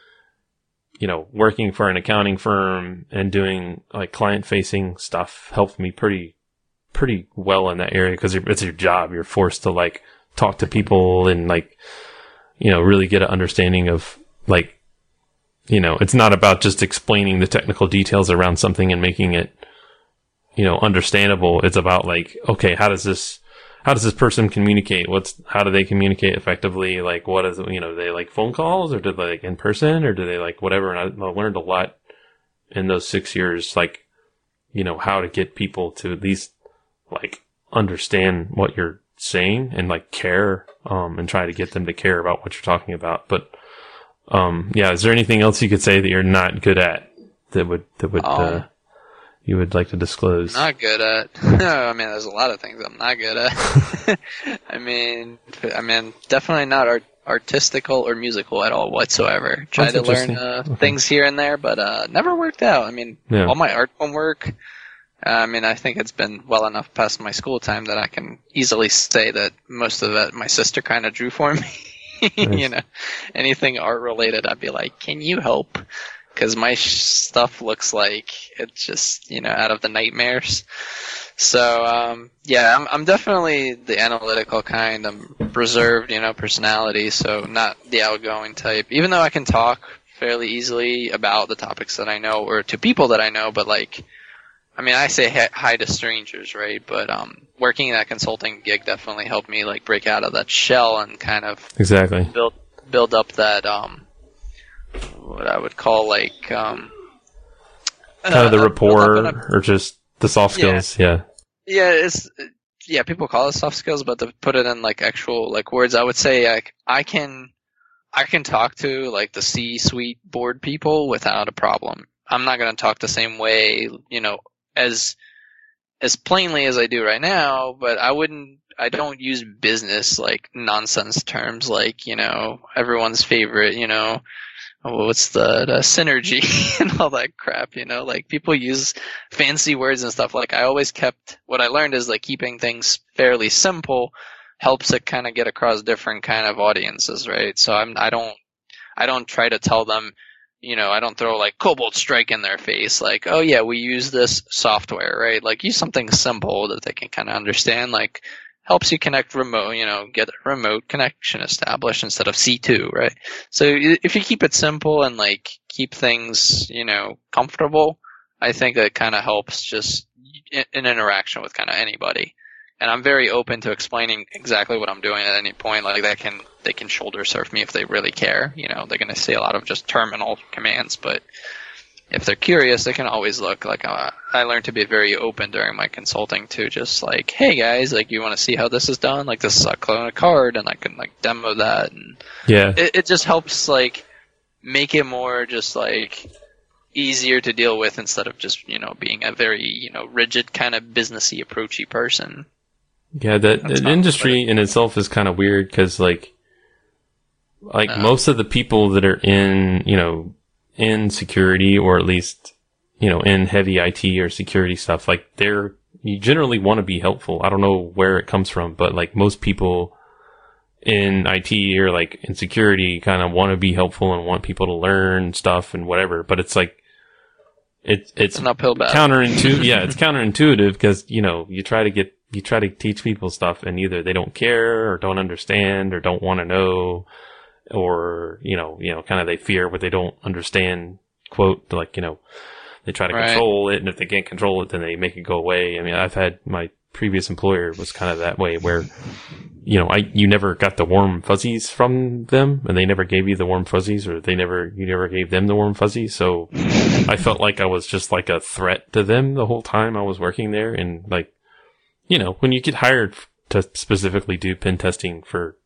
you know, working for an accounting firm and doing like client facing stuff helped me pretty, pretty well in that area, because it's your job. You're forced to like talk to people and like, you know, really get an understanding of like, you know, it's not about just explaining the technical details around something and making it, you know, understandable. It's about like, okay, how does this, how does this person communicate? What's, how do they communicate effectively? Like, what is, you know, do they like phone calls, or do they like in person, or do they like whatever? And I, I learned a lot in those six years, like, you know, how to get people to at least like understand what you're saying and like care, um, and try to get them to care about what you're talking about. But, um, yeah, is there anything else you could say that you're not good at that would, that would, Um, uh, you would like to disclose? Not good at. I mean, there's a lot of things I'm not good at. I mean, I mean, definitely not art- artistical or musical at all whatsoever. Tried That's to learn interesting. uh, Okay. things here and there, but uh, never worked out. I mean, Yeah. all my art homework. Uh, I mean, I think it's been well enough past my school time that I can easily say that most of it my sister kind of drew for me. You Nice. know, anything art related, I'd be like, "Can you help?" Because my sh- stuff looks like it's just, you know, out of the nightmares. So, um, yeah, I'm, I'm definitely the analytical kind. I'm reserved, you know, personality, so not the outgoing type. Even though I can talk fairly easily about the topics that I know, or to people that I know, but like, I mean, I say hi hi to strangers, right? But um, working in that consulting gig definitely helped me like break out of that shell and kind of Exactly. build build up that um what I would call like um, kind of the uh, rapport up, or just the soft skills. Yeah. Yeah. Yeah. It's yeah. People call it soft skills, but to put it in like actual like words, I would say like I can I can talk to like the C-suite board people without a problem. I'm not going to talk the same way, you know, as as plainly as I do right now, but I wouldn't. I don't use business like nonsense terms like, you know, everyone's favorite, you know, what's the, the synergy and all that crap, you know, like people use fancy words and stuff. Like I always kept, what I learned is like keeping things fairly simple helps it kind of get across different kind of audiences, right? So I'm, I don't, I don't try to tell them, you know, I don't throw like Cobalt Strike in their face, like, oh yeah, we use this software, right? Like use something simple that they can kind of understand, like, helps you connect remote, you know, get a remote connection established instead of C two, right? So if you keep it simple and like keep things, you know, comfortable, I think that kind of helps just in interaction with kind of anybody. And I'm very open to explaining exactly what I'm doing at any point. Like that can, they can shoulder surf me if they really care. You know, they're going to see a lot of just terminal commands, but if they're curious, they can always look. Like uh, I learned to be very open during my consulting too. Just like, hey guys, like you want to see how this is done? Like this is a clone a card, and I can like demo that. And yeah, it, it just helps like make it more just like easier to deal with instead of just, you know, being a very, you know, rigid kind of businessy approachy person. Yeah, the, the industry in itself is kind of weird because like like uh, most of the people that are in, you know, in security, or at least, you know, in heavy I T or security stuff, like they're, you generally want to be helpful. I don't know where it comes from, but like most people in I T or like in security kind of want to be helpful and want people to learn stuff and whatever. But it's like, it, it's, it's an uphill battle. Counterintuitive. Yeah, it's counterintuitive because, you know, you try to get, you try to teach people stuff and either they don't care or don't understand or don't want to know, or, you know, you know, kind of they fear what they don't understand, quote, like, you know, they try to right. control it, and if they can't control it, then they make it go away. I mean, I've had, my previous employer was kind of that way where, you know, I, you never got the warm fuzzies from them, and they never gave you the warm fuzzies, or they never, you never gave them the warm fuzzies, so I felt like I was just like a threat to them the whole time I was working there, and like, you know, when you get hired to specifically do pen testing for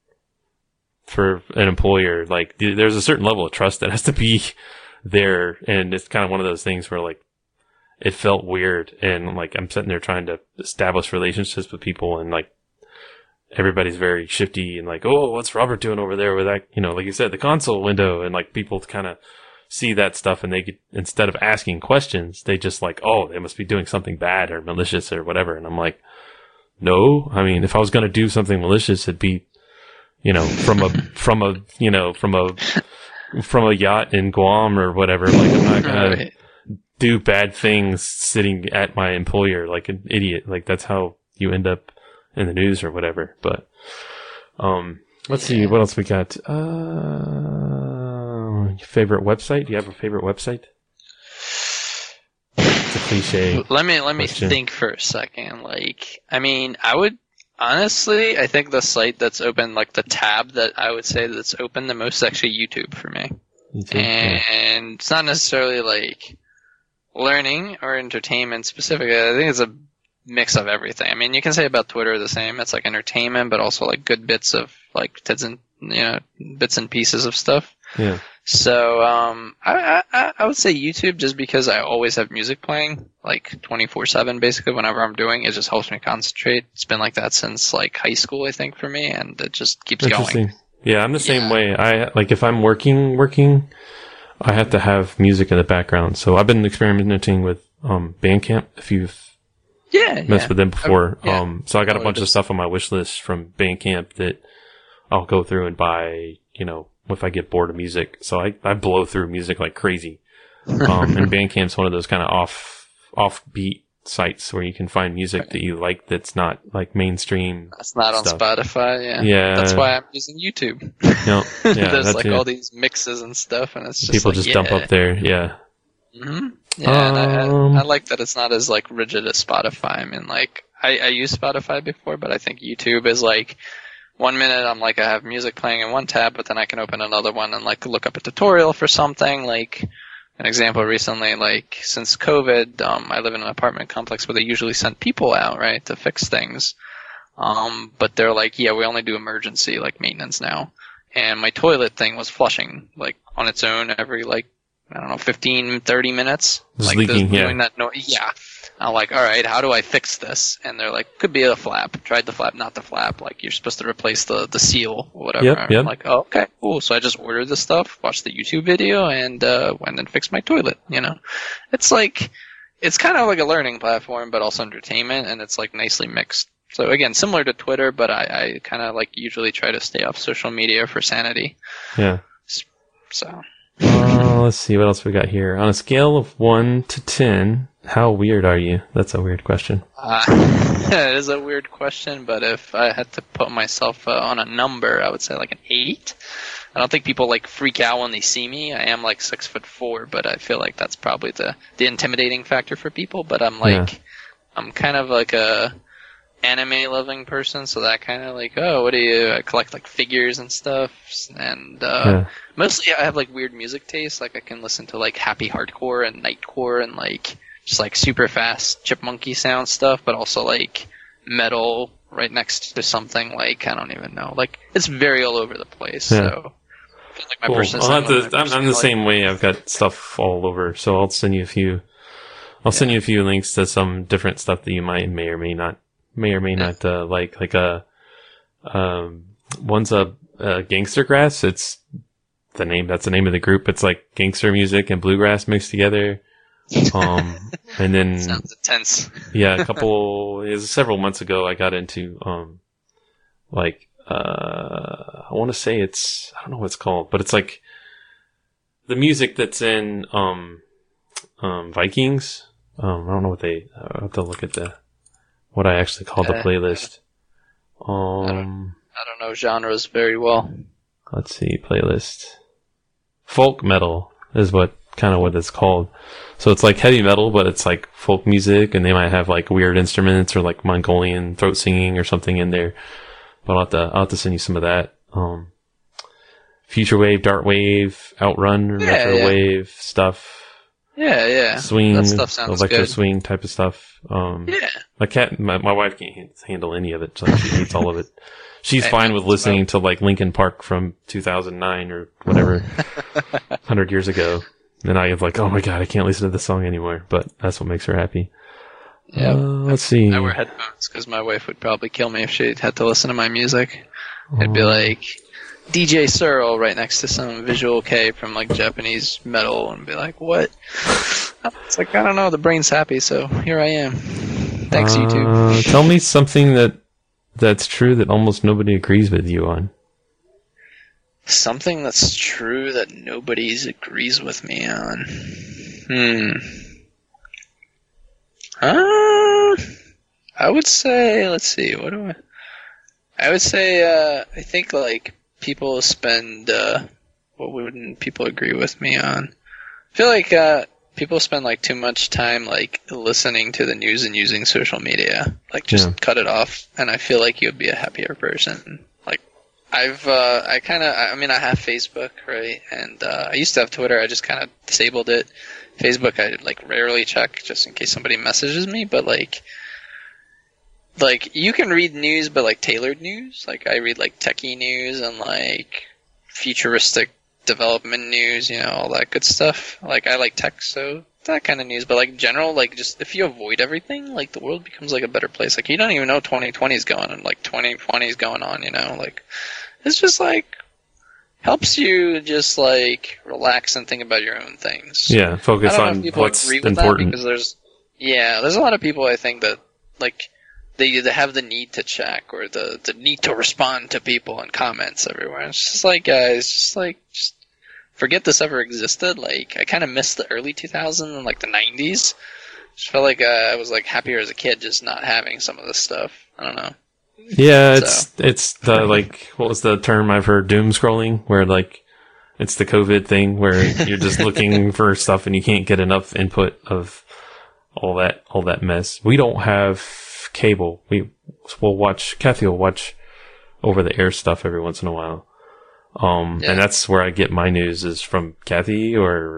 for an employer, like there's a certain level of trust that has to be there, and it's kind of one of those things where like it felt weird, and like I'm sitting there trying to establish relationships with people, and like everybody's very shifty and like, oh, what's Robert doing over there with that, you know, like you said, the console window, and like people kind of see that stuff, and they get, instead of asking questions, they just like, oh, they must be doing something bad or malicious or whatever, and I'm like, no, I mean, if I was going to do something malicious, it'd be, you know, from a, from a, you know, from a, from a yacht in Guam or whatever. Like, I'm not going right. to do bad things sitting at my employer like an idiot. Like, that's how you end up in the news or whatever. But, um, let's yeah. see, what else we got? Uh, favorite website? Do you have a favorite website? It's a cliche. Let me, let me question. think for a second. Like, I mean, I would, honestly, I think the site that's open, like the tab that I would say that's open the most is actually YouTube for me. YouTube, and yeah. It's not necessarily like learning or entertainment specific. I think it's a mix of everything. I mean, you can say about Twitter the same. It's like entertainment, but also like good bits of like bits and, you know, bits and pieces of stuff. Yeah. So um, I, I I would say YouTube just because I always have music playing like twenty-four seven basically whenever I'm doing. It just helps me concentrate. It's been like that since like high school, I think, for me, and it just keeps Interesting. going. Yeah, I'm the same yeah. way. I like if I'm working working, I have to have music in the background. So I've been experimenting with um, Bandcamp. If you've yeah, messed yeah. with them before, I, yeah. um, so I got a oh, bunch of stuff on my wish list from Bandcamp that I'll go through and buy. You know, if I get bored of music, so I, I blow through music like crazy. Um, and Bandcamp's one of those kind of off offbeat sites where you can find music right. that you like that's not like mainstream. That's not stuff. on Spotify. Yeah, yeah. That's why I'm using YouTube. No, yeah, There's like it. all these mixes and stuff, and it's just people like, just yeah. dump up there. Yeah. Mm-hmm. Yeah, um, and I, I, I like that it's not as like rigid as Spotify. I mean, like I, I used Spotify before, but I think YouTube is like one minute I'm like, I have music playing in one tab, but then I can open another one and like look up a tutorial for something. Like an example recently, like since COVID, um, I live in an apartment complex where they usually send people out, right, to fix things. Um, but they're like, yeah, we only do emergency like maintenance now. And my toilet thing was flushing like on its own every like, I don't know, fifteen, thirty minutes. It's like leaking, yeah. Doing that no- yeah. I'm like, all right, how do I fix this? And they're like, could be a flap. Tried the flap, not the flap. Like, you're supposed to replace the, the seal or whatever. Yep, yep. I'm like, oh, okay, cool. So I just ordered the stuff, watched the YouTube video, and uh, went and fixed my toilet, you know? It's like, it's kind of like a learning platform, but also entertainment, and it's like nicely mixed. So again, similar to Twitter, but I, I kind of like usually try to stay off social media for sanity. Yeah. So. uh, let's see what else we got here. On a scale of one to ten, how weird are you? That's a weird question. Uh, it is a weird question, but if I had to put myself uh, on a number, I would say like an eight. I don't think people like freak out when they see me. I am like six foot four, but I feel like that's probably the the intimidating factor for people. But I'm like, yeah. I'm kind of like a anime loving person, so that kind of like, oh, what do you? I collect like figures and stuff, and uh, yeah. mostly I have like weird music tastes. Like I can listen to like happy hardcore and nightcore and like just like super fast chipmunky sound stuff, but also like metal right next to something like I don't even know. Like it's very all over the place. Yeah. So I feel like my cool. person. I'll have to, I'm, I'm the same way. I've got stuff all over, so I'll send you a few. I'll yeah. send you a few links to some different stuff that you might may or may not. May or may yeah. not uh, like like a um one's a, a gangster grass. It's the name. That's the name of the group. It's like gangster music and bluegrass mixed together. Um, and then sounds intense. yeah, a couple it was several months ago. I got into um like uh I want to say it's I don't know what it's called, but it's like the music that's in um um Vikings. Um, I don't know what they. I have to look at the. What I actually call the playlist. Um, I don't, I don't know genres very well. Let's see, playlist. Folk metal is what kind of what it's called. So it's like heavy metal, but it's like folk music, and they might have like weird instruments or like Mongolian throat singing or something in there. But I'll have to, I'll have to send you some of that. Um, future wave, dark wave, outrun, yeah, retro yeah. wave stuff. Yeah, yeah. Swing, that stuff sounds electro good. swing type of stuff. Um, yeah. My cat, my, my wife can't handle any of it, so she hates all of it. She's hey, fine with listening to like Linkin Park from two thousand nine or whatever, one hundred years ago. And I was like, oh my god, I can't listen to this song anymore. But that's what makes her happy. Yeah. Uh, let's see. I wear headphones because my wife would probably kill me if she had to listen to my music. It'd be like D J Searle right next to some Visual K from like Japanese metal, and be like, what? It's like, I don't know, the brain's happy, so here I am. Thanks, uh, YouTube. Tell me something that that's true that almost nobody agrees with you on. Something that's true that nobody agrees with me on. Hmm. Uh, I would say, let's see, what do I... I would say, uh, I think, like, people spend, uh, what wouldn't people agree with me on? I feel like, uh, people spend, like, too much time, like, listening to the news and using social media. Like, just yeah. cut it off, and I feel like you'd be a happier person. Like, I've, uh, I kind of, I mean, I have Facebook, right? And, uh, I used to have Twitter, I just kind of disabled it. Facebook, I, like, rarely check, just in case somebody messages me, but, like, like, you can read news, but, like, tailored news. Like, I read, like, techie news and, like, futuristic development news, you know, all that good stuff. Like, I like tech, so that kind of news. But, like, general, like, just if you avoid everything, like, the world becomes, like, a better place. Like, you don't even know twenty twenty is going on, like, twenty twenty is going on, you know? Like, it's just, like, helps you just, like, relax and think about your own things. Yeah, focus I don't know on if people what's agree with important. That because there's, yeah, there's a lot of people, I think, that, like, They, they have the need to check or the, the need to respond to people and comments everywhere. It's just like, guys, just like, just forget this ever existed. Like, I kind of missed the early two thousands and, like, the nineties. Just felt like uh, I was, like, happier as a kid just not having some of this stuff. I don't know. Yeah, it's, so. it's the, like, what was the term I've heard? Doom scrolling, where, like, it's the COVID thing where you're just looking for stuff and you can't get enough input of all that, all that mess. We don't have cable. We will watch, Kathy will watch over the air stuff every once in a while. Um, yeah. And that's where I get my news is from Kathy,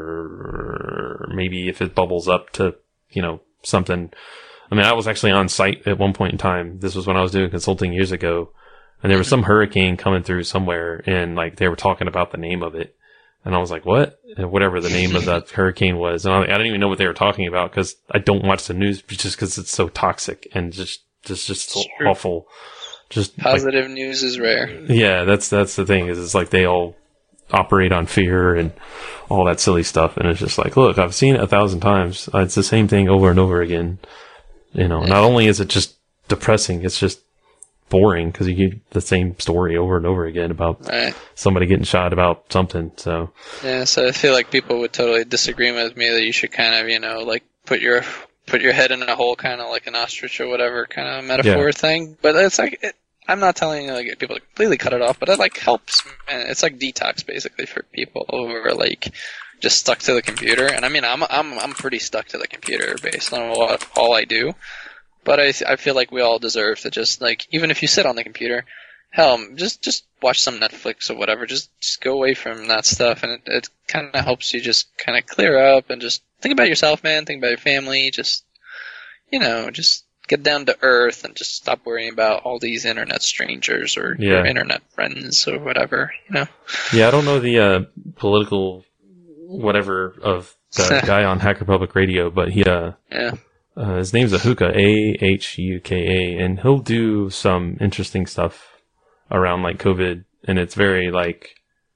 or maybe if it bubbles up to, you know, something. I mean, I was actually on site at one point in time. This was when I was doing consulting years ago, and there was some hurricane coming through somewhere, and like they were talking about the name of it. And I was like, what? And whatever the name of that hurricane was. And I, I didn't even know what they were talking about because I don't watch the news just because it's so toxic and just, just, just so awful. Just positive like, news is rare. Yeah, that's that's the thing. Is it's like they all operate on fear and all that silly stuff, and it's just like, look, I've seen it a thousand times. It's the same thing over and over again. You know, yeah. Not only is it just depressing, it's just boring because you get the same story over and over again about right. somebody getting shot about something. So yeah, so I feel like people would totally disagree with me that you should kind of, you know, like put your put your head in a hole, kind of like an ostrich or whatever kind of metaphor yeah. thing. But it's like. It, I'm not telling you like people to completely cut it off, but it like helps. Man. It's like detox basically for people who are like just stuck to the computer. And I mean, I'm I'm I'm pretty stuck to the computer based on what all I do. But I I feel like we all deserve to just like even if you sit on the computer, hell, just just watch some Netflix or whatever. Just just go away from that stuff, and it it kind of helps you just kind of clear up and just think about yourself, man. Think about your family. Just you know, just. Get down to earth and just stop worrying about all these internet strangers or yeah. your internet friends or whatever, you know? Yeah, I don't know the uh, political whatever of the guy on Hacker Public Radio, but he, uh, yeah. uh, his name's Ahuka, A H U K A, and he'll do some interesting stuff around like COVID, and it's very like,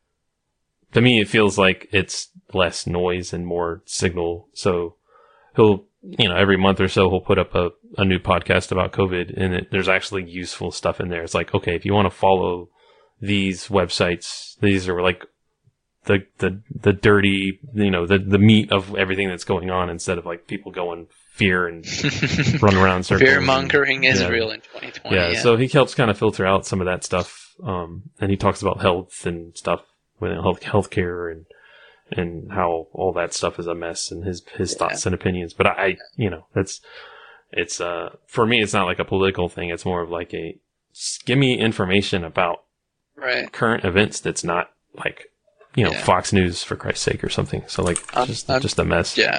to me it feels like it's less noise and more signal, so he'll you know, every month or so he'll put up a, a new podcast about COVID, and it, there's actually useful stuff in there. It's like, okay, if you want to follow these websites, these are like the, the, the dirty, you know, the, the meat of everything that's going on instead of like people going fear and run around circles. Fear mongering is yeah. real in twenty twenty. Yeah, yeah, so he helps kind of filter out some of that stuff. Um, and he talks about health and stuff with health, healthcare and, and how all that stuff is a mess and his, his yeah. thoughts and opinions. But I, you know, that's, it's, uh, for me, it's not like a political thing. It's more of like a, give me information about right. current events that's not like, you know, yeah. Fox News for Christ's sake or something. So like, I'm, just, I'm, just a mess. Yeah.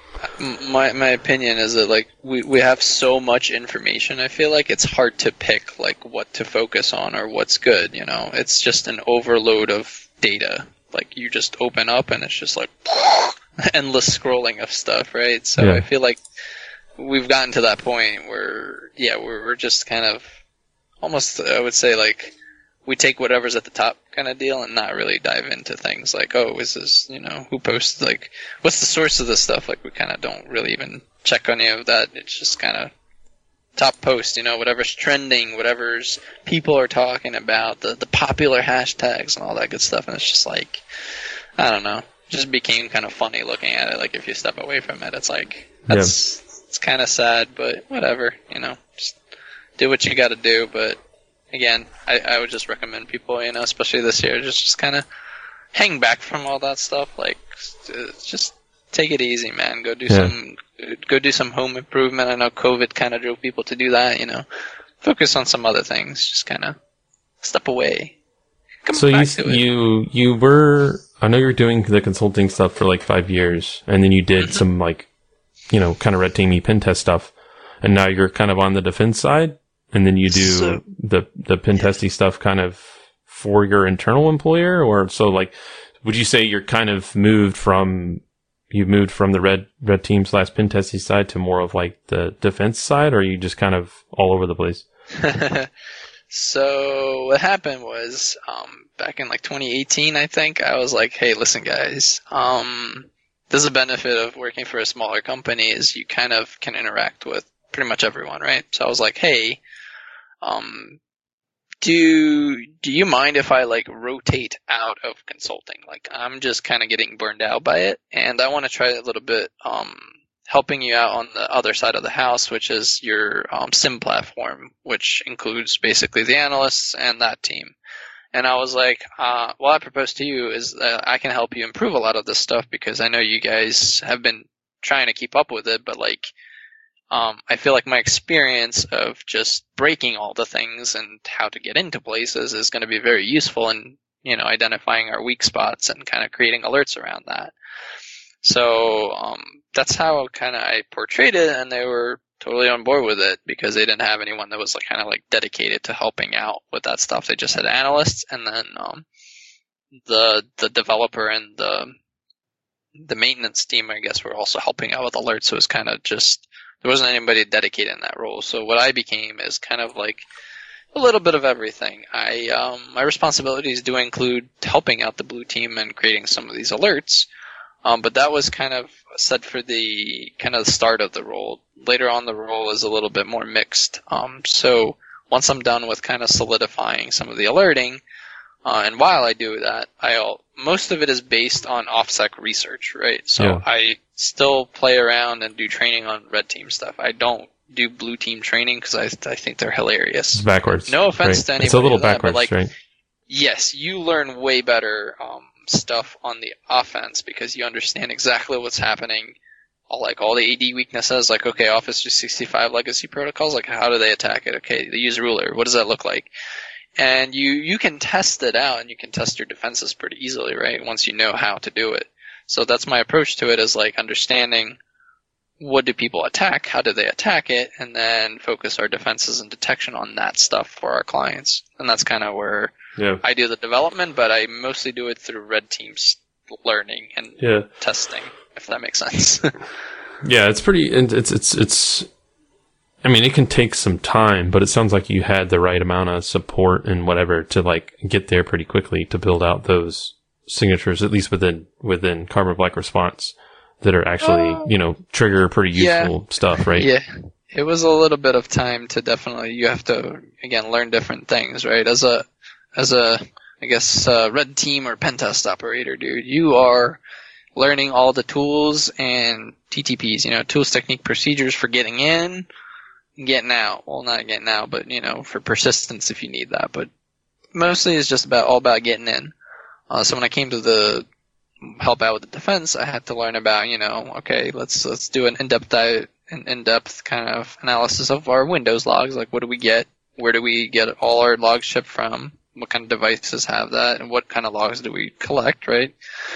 My, my opinion is that like we, we have so much information. I feel like it's hard to pick like what to focus on or what's good. You know, it's just an overload of data. Like you just open up and it's just like endless scrolling of stuff, right? So yeah. I feel like we've gotten to that point where, yeah, we're we're just kind of almost, I would say, like we take whatever's at the top kind of deal and not really dive into things like, oh, is this, you know, who posts, like, what's the source of this stuff? Like we kind of don't really even check on any of that. It's just kind of top post, you know, whatever's trending, whatever's people are talking about, the the popular hashtags and all that good stuff. And it's just like, I don't know, it just became kind of funny looking at it. Like if you step away from it, it's like, that's, yeah. it's kind of sad, but whatever, you know, just do what you got to do. But again, I, I would just recommend people, you know, especially this year, just, just kind of hang back from all that stuff. Like just take it easy, man. Go do yeah. some Go do some home improvement. I know COVID kind of drove people to do that, you know. Focus on some other things. Just kind of step away. Come so back you to it. you you were, I know you were doing the consulting stuff for like five years, and then you did some like, you know, kind of red teamy pen test stuff, and now you're kind of on the defense side, and then you do so, the the pen testy stuff kind of for your internal employer, or so like, would you say you're kind of moved from you moved from the red red team slash pen testing side to more of like the defense side, or are you just kind of all over the place? So what happened was, um, back in like twenty eighteen, I think, I was like, hey, listen guys, um, this is a benefit of working for a smaller company is you kind of can interact with pretty much everyone, right? So I was like, hey, um, do do you mind if I like rotate out of consulting? Like I'm just kind of getting burned out by it, and I want to try a little bit um, helping you out on the other side of the house, which is your um, SIM platform, which includes basically the analysts and that team. And I was like, uh, what I propose to you is that I can help you improve a lot of this stuff because I know you guys have been trying to keep up with it, but like um, I feel like my experience of just breaking all the things and how to get into places is going to be very useful in, you know, identifying our weak spots and kind of creating alerts around that. So um, that's how kind of I portrayed it, and they were totally on board with it because they didn't have anyone that was like kind of like dedicated to helping out with that stuff. They just had analysts, and then um, the the developer and the the maintenance team, I guess, were also helping out with alerts. So it was kind of just, there wasn't anybody dedicated in that role. So what I became is kind of like a little bit of everything. I um, my responsibilities do include helping out the blue team and creating some of these alerts. Um, but that was kind of set for the kind of the start of the role. Later on, the role is a little bit more mixed. Um, so once I'm done with kind of solidifying some of the alerting, uh, and while I do that, I most of it is based on OffSec research, right? So yeah. I still play around and do training on red team stuff. I don't do blue team training because I I think they're hilarious. It's backwards. No offense right. to anybody. It's a little that, backwards, but like, right? Yes, you learn way better um, stuff on the offense because you understand exactly what's happening. All like all the A D weaknesses, like okay, Office three sixty-five legacy protocols, like how do they attack it? Okay, they use ruler. What does that look like? And you you can test it out, and you can test your defenses pretty easily, right? Once you know how to do it. So that's my approach to it, is like understanding what do people attack, how do they attack it, and then focus our defenses and detection on that stuff for our clients. And that's kind of where yeah. I do the development, but I mostly do it through red teams learning and yeah. testing, if that makes sense. Yeah, it's pretty. It's it's it's. I mean, it can take some time, but it sounds like you had the right amount of support and whatever to like get there pretty quickly to build out those signatures, at least within within Carbon Black Response, that are actually uh, you know trigger pretty useful yeah. stuff, right? Yeah, it was a little bit of time to definitely. You have to again learn different things, right? As a as a I guess uh, red team or pen test operator, dude, you are learning all the tools and T T Ps, you know, tools, technique, procedures for getting in. Getting out. Well, not getting out, but, you know, for persistence if you need that. But mostly it's just about all about getting in. Uh, so when I came to the help out with the defense, I had to learn about, you know, okay, let's let's do an in-depth dive, an in-depth kind of analysis of our Windows logs. Like, what do we get? Where do we get all our logs shipped from? What kind of devices have that? And what kind of logs do we collect, right?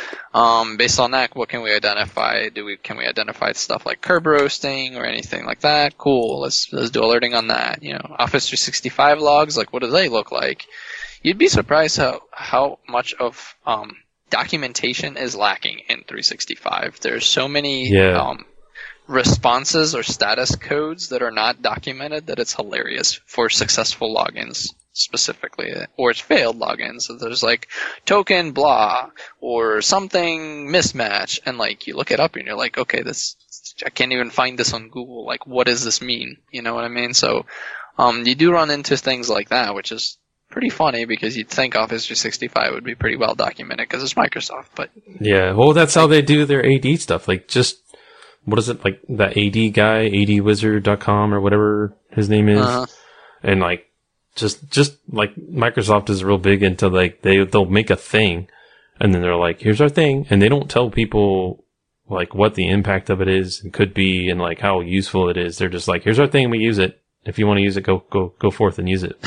Um, based on that, what can we identify? Do we can we identify stuff like curb roasting or anything like that? Cool. Let's let's do alerting on that. You know, Office three sixty-five logs, like what do they look like? You'd be surprised how how much of um, documentation is lacking in three sixty-five. There's so many yeah. um, responses or status codes that are not documented that it's hilarious for successful logins. Specifically, or it's failed logins. So there's like token blah or something mismatch, and like you look it up and you're like, okay, this I can't even find this on Google. Like, what does this mean? You know what I mean? So, um, you do run into things like that, which is pretty funny because you'd think Office three sixty-five would be pretty well documented because it's Microsoft, but yeah, well, that's how they do their A D stuff. Like, just what is it like that A D guy, A D wizard dot com or whatever his name is, uh-huh. and like. Just, just like Microsoft is real big into like they they'll make a thing, and then they're like, "Here's our thing," and they don't tell people like what the impact of it is and could be, and like how useful it is. They're just like, "Here's our thing, we use it. If you want to use it, go go go forth and use it."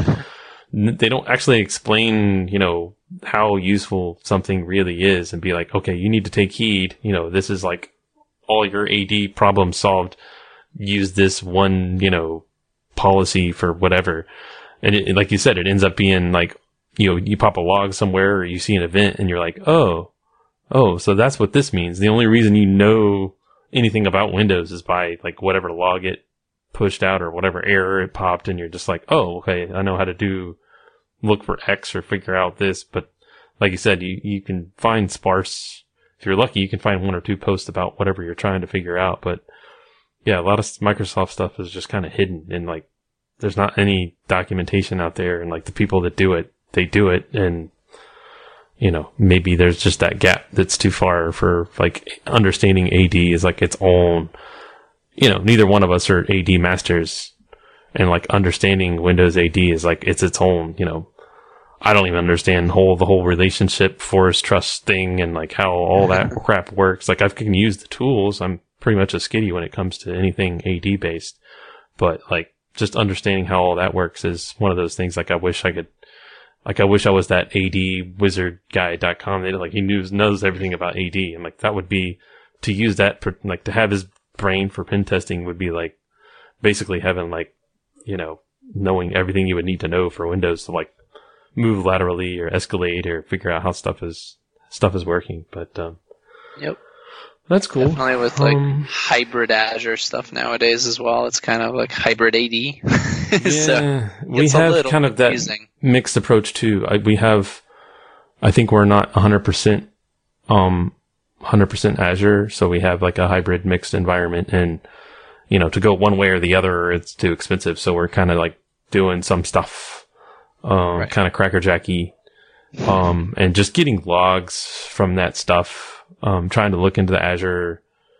They don't actually explain, you know, how useful something really is, and be like, "Okay, you need to take heed. You know, this is like all your A D problems solved. Use this one, you know, policy for whatever." And it, like you said, it ends up being like, you know, you pop a log somewhere or you see an event and you're like, oh, oh, so that's what this means. The only reason you know anything about Windows is by like whatever log it pushed out or whatever error it popped, and you're just like, oh, okay, I know how to do, look for X or figure out this. But like you said, you, you can find sparse, if you're lucky, you can find one or two posts about whatever you're trying to figure out. But yeah, a lot of Microsoft stuff is just kind of hidden, and like, there's not any documentation out there, and like the people that do it, they do it, and you know, maybe there's just that gap that's too far for like understanding A D is like its own, you know, neither one of us are A D masters, and like understanding Windows A D is like, it's its own, you know, I don't even understand whole, the whole relationship forest trust thing and like how all that crap works. Like I can use the tools. I'm pretty much a skitty when it comes to anything A D based. But like just understanding how all that works is one of those things. Like I wish I could, like I wish I was that A D wizard guy dot com. They like he knows knows everything about A D, and like that would be to use that for, like to have his brain for pen testing would be like basically having like you know knowing everything you would need to know for Windows to like move laterally or escalate or figure out how stuff is stuff is working. But um, yep. That's cool. Definitely with like um, hybrid Azure stuff nowadays as well. It's kind of like hybrid A D. Yeah, so we have kind of that confusing. mixed approach too. I, we have, I think we're not one hundred percent, um, one hundred percent Azure. So we have like a hybrid mixed environment, and you know, to go one way or the other, it's too expensive. So we're kind of like doing some stuff, um, right. kind of crackerjacky, um, and just getting logs from that stuff. Um, trying to look into the Azure,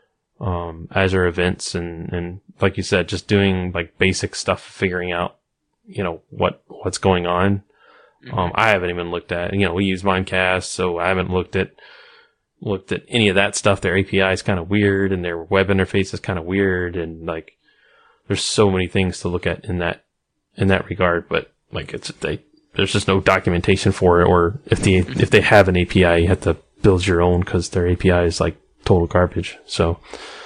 um, Azure events and, and like you said, just doing like basic stuff, figuring out, you know, what, what's going on. Mm-hmm. Um, I haven't even looked at, you know, we use Mimecast, so I haven't looked at, looked at any of that stuff. Their A P I is kind of weird and their web interface is kind of weird. And like, there's so many things to look at in that, in that regard, but like it's, they, there's just no documentation for it. Or if the, if they have an A P I, you have to build your own because their A P I is like total garbage. So,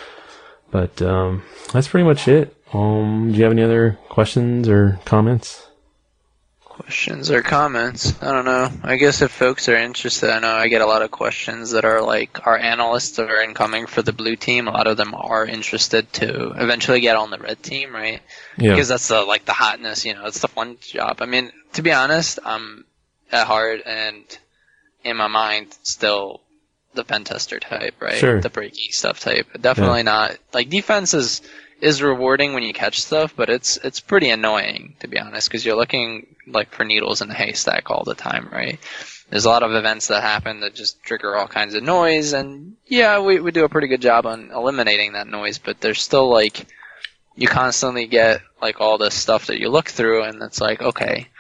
but um, that's pretty much it. Um, do you have any other questions or comments? Questions or comments? I don't know. I guess if folks are interested, I know I get a lot of questions that are like our analysts that are incoming for the blue team. A lot of them are interested to eventually get on the red team, right? Yeah. Because that's the like the hotness, you know, it's the fun job. I mean, to be honest, I'm at heart and in my mind, still the pen tester type, right? Sure. The breaky stuff type. Definitely yeah. not. Like, defense is, is rewarding when you catch stuff, but it's it's pretty annoying, to be honest, because you're looking, like, for needles in the haystack all the time, right? There's a lot of events that happen that just trigger all kinds of noise, and, yeah, we, we do a pretty good job on eliminating that noise, but there's still, like, you constantly get, like, all this stuff that you look through, and it's like, okay.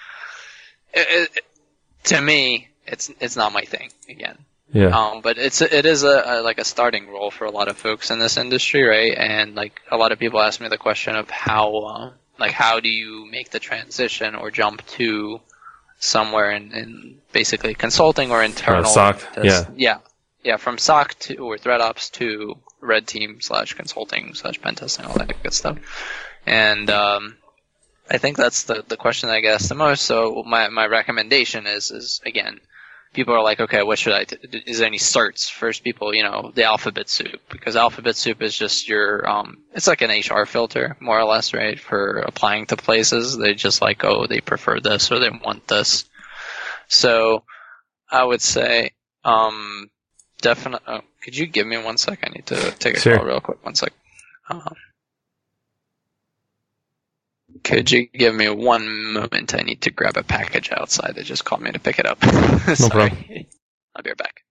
It, it, to me, It's it's not my thing again. Yeah. Um, but it's it is a, a like a starting role for a lot of folks in this industry, right? And like a lot of people ask me the question of how uh, like how do you make the transition or jump to somewhere in, in basically consulting or internal? Uh, S O C. To, yeah. Yeah. Yeah. From S O C to or threat ops to red team slash consulting slash pen testing, all that good stuff. And um, I think that's the the question that I get asked the most. So my my recommendation is is again. People are like, okay, what should I, t- is there any certs? First people, you know, the alphabet soup, because alphabet soup is just your, um, it's like an H R filter, more or less, right, for applying to places. They just like, oh, they prefer this or they want this. So I would say, um, definitely, oh, could you give me one sec? I need to take a sure. call real quick. One sec. Uh-huh. Could you give me one moment? I need to grab a package outside. They just called me to pick it up. No Sorry. problem. I'll be right back.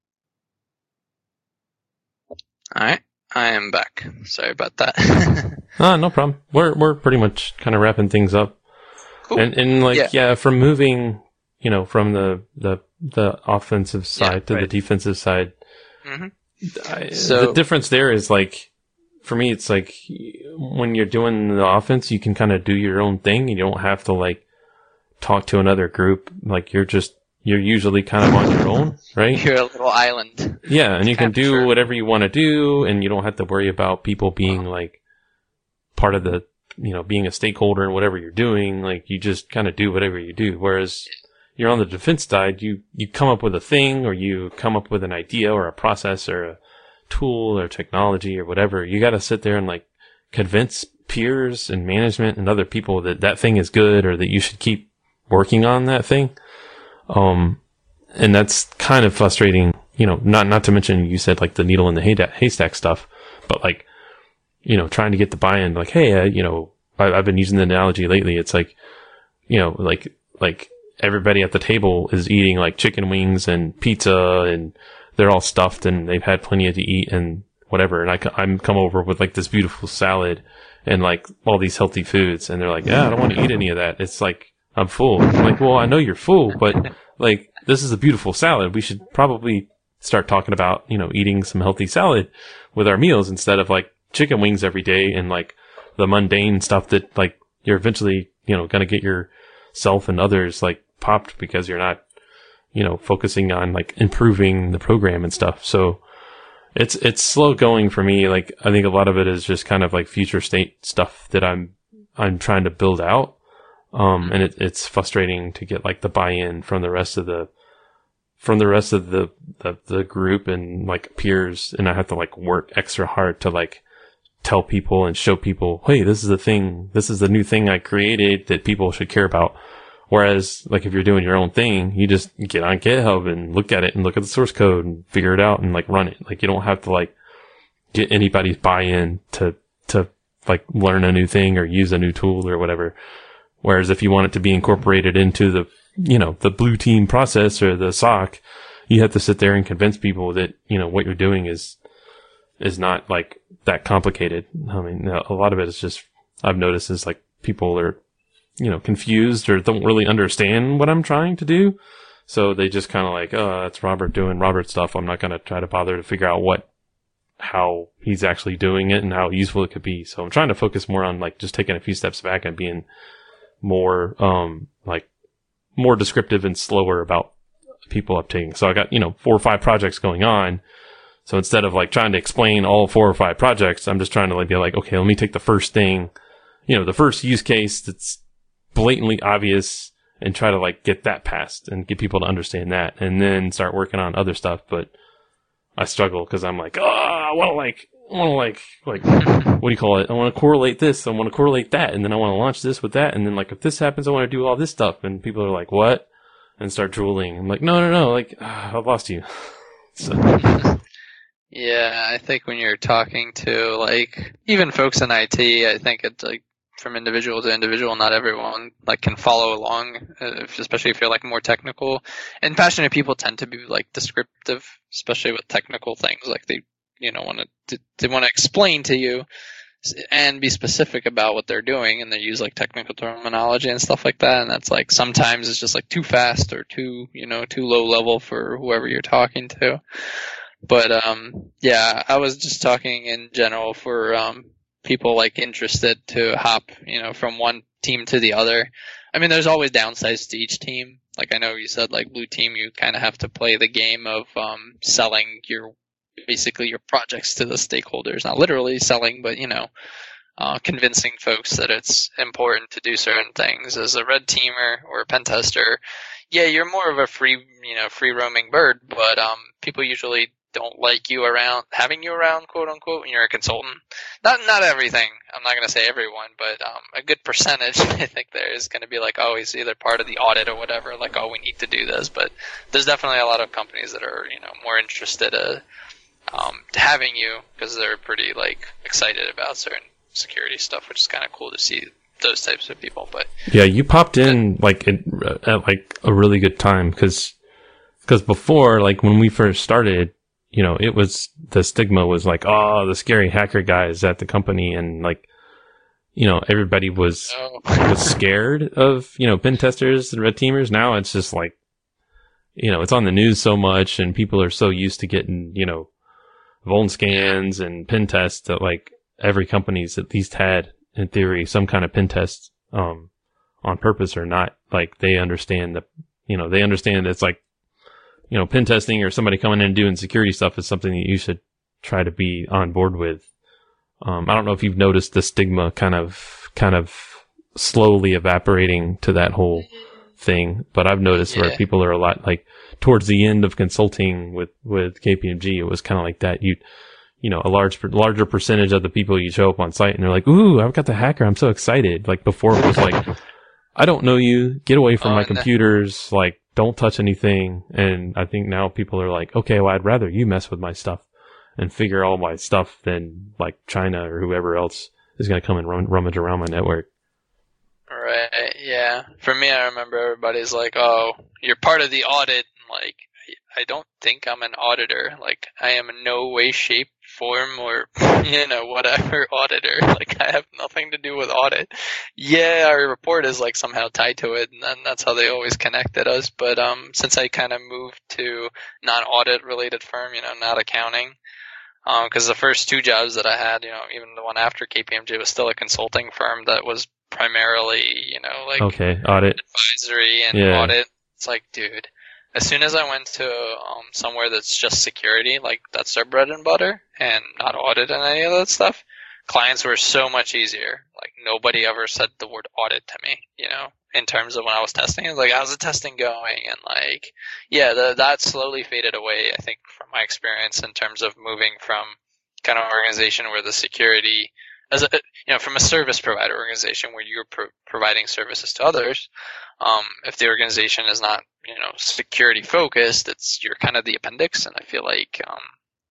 Alright, I am back. Sorry about that. Ah, no problem. We're we're pretty much kind of wrapping things up. Cool. And and like yeah. Yeah. yeah, from moving, you know, from the the, the offensive side Yeah, to right. the defensive side. Mhm. I, So- the difference there is like, for me, it's like when you're doing the offense, you can kind of do your own thing. You don't have to like talk to another group. Like you're just, you're usually kind of on your own, right? You're a little island. Yeah, and you can do Capture. whatever you want to do, and you don't have to worry about people being like part of the, you know, being a stakeholder in whatever you're doing. Like you just kind of do whatever you do. Whereas you're on the defense side, you, you come up with a thing, or you come up with an idea or a process or a tool or technology or whatever. You got to sit there and like convince peers and management and other people that that thing is good or that you should keep working on that thing. Um, and that's kind of frustrating, you know, not, not to mention you said like the needle in the hayda- haystack stuff, but like, you know, trying to get the buy-in, like, hey, uh, you know, I, I've been using the analogy lately. It's like, you know, like, like everybody at the table is eating like chicken wings and pizza and they're all stuffed and they've had plenty to eat and whatever. And I, I'm come over with like this beautiful salad and like all these healthy foods. And they're like, yeah, I don't want to eat any of that. It's like, I'm full. I'm like, well, I know you're full, but like, this is a beautiful salad. We should probably start talking about, you know, eating some healthy salad with our meals instead of like chicken wings every day and like the mundane stuff that like you're eventually, you know, going to get yourself and others like popped because you're not, you know, focusing on like improving the program and stuff. So it's, it's slow going for me. Like, I think a lot of it is just kind of like future state stuff that I'm, I'm trying to build out. Um, and it, it's frustrating to get like the buy-in from the rest of the, from the rest of the, the, the group and like peers. And I have to like work extra hard to like tell people and show people, hey, this is the thing, this is the new thing I created that people should care about. Whereas like if you're doing your own thing, you just get on GitHub and look at it and look at the source code and figure it out and like run it. Like you don't have to like get anybody's buy-in to, to like learn a new thing or use a new tool or whatever. Whereas if you want it to be incorporated into the, you know, the blue team process or the S O C, you have to sit there and convince people that, you know, what you're doing is, is not like that complicated. I mean, a lot of it is just, I've noticed is like people are, you know, confused or don't really understand what I'm trying to do. So they just kind of like, oh, that's Robert doing Robert stuff. I'm not going to try to bother to figure out what, how he's actually doing it and how useful it could be. So I'm trying to focus more on like just taking a few steps back and being more, um, like more descriptive and slower about people uptaking. So I got, you know, four or five projects going on. So instead of like trying to explain all four or five projects, I'm just trying to like be like, okay, let me take the first thing, you know, the first use case that's blatantly obvious and try to like get that passed and get people to understand that and then start working on other stuff. But I struggle because I'm like, oh, I want to like, I want to like, like, what do you call it? I want to correlate this. I want to correlate that. And then I want to launch this with that. And then like, if this happens, I want to do all this stuff. And people are like, what? And start drooling. I'm like, no, no, no. Like, ah, I've lost you. So. Yeah, I think when you're talking to like even folks in I T, I think it's like from individual to individual, not everyone like can follow along, uh, especially if you're like more technical. And passionate people tend to be like descriptive, especially with technical things. Like they, you know, want to they want to explain to you and be specific about what they're doing, and they use like technical terminology and stuff like that. And that's like sometimes it's just like too fast or too, you know, too low level for whoever you're talking to. But um, yeah, I was just talking in general for um, people like interested to hop, you know, from one team to the other. I mean, there's always downsides to each team. Like I know you said, like blue team, you kind of have to play the game of um, selling your basically your projects to the stakeholders. Not literally selling, but you know, uh, convincing folks that it's important to do certain things. As a red teamer or a pen tester, yeah, you're more of a free, you know, free roaming bird. But um, people usually don't like you around, having you around, quote unquote, when you're a consultant. Not not everything. I'm not going to say everyone, but um, a good percentage, I think there is going to be like, oh, he's either part of the audit or whatever, like, oh, we need to do this. But there's definitely a lot of companies that are, you know, more interested in um, having you because they're pretty, like, excited about certain security stuff, which is kind of cool to see those types of people. But yeah, you popped in, like, at, at like, a really good time because because before, like, when we first started, you know, it was, the stigma was like, oh, the scary hacker guys at the company. And like, you know, everybody was, oh. was scared of, you know, pen testers and red teamers. Now it's just like, you know, it's on the news so much and people are so used to getting, you know, vuln scans and pen tests that like every company's at least had in theory some kind of pen test, um, on purpose or not. Like they understand that, you know, they understand it's like, you know, pen testing or somebody coming in and doing security stuff is something that you should try to be on board with. Um, I don't know if you've noticed the stigma kind of, kind of slowly evaporating to that whole thing, but I've noticed yeah. where people are a lot like towards the end of consulting with, with K P M G, it was kind of like that. You, you know, a large, larger percentage of the people you show up on site and they're like, ooh, I've got the hacker. I'm so excited. Like before it was like, I don't know you, get away from oh, my computers. Like, don't touch anything. And I think now people are like, okay, well, I'd rather you mess with my stuff and figure all my stuff than like China or whoever else is going to come and rum- rummage around my network. Right. Yeah. For me, I remember everybody's like, oh, you're part of the audit. Like, I don't think I'm an auditor. Like, I am in no way, shape, form, or, you know, whatever auditor. Like, I have nothing to do with audit. Yeah, our report is, like, somehow tied to it, and then that's how they always connected us. But um, since I kind of moved to non-audit related firm, you know, not accounting, Because um, the first two jobs that I had, you know, even the one after K P M G was still a consulting firm that was primarily, you know, like okay, audit, advisory and yeah. audit. It's like, dude, as soon as I went to um, somewhere that's just security, like that's their bread and butter, and not audit and any of that stuff, clients were so much easier. Like nobody ever said the word audit to me, you know, in terms of when I was testing. It was like, how's the testing going? And like, yeah, the, that slowly faded away, I think, from my experience in terms of moving from kind of organization where the security, as a, you know, from a service provider organization where you're pro- providing services to others. Um, if the organization is not, you know, security focused, it's you're kind of the appendix. And I feel like um,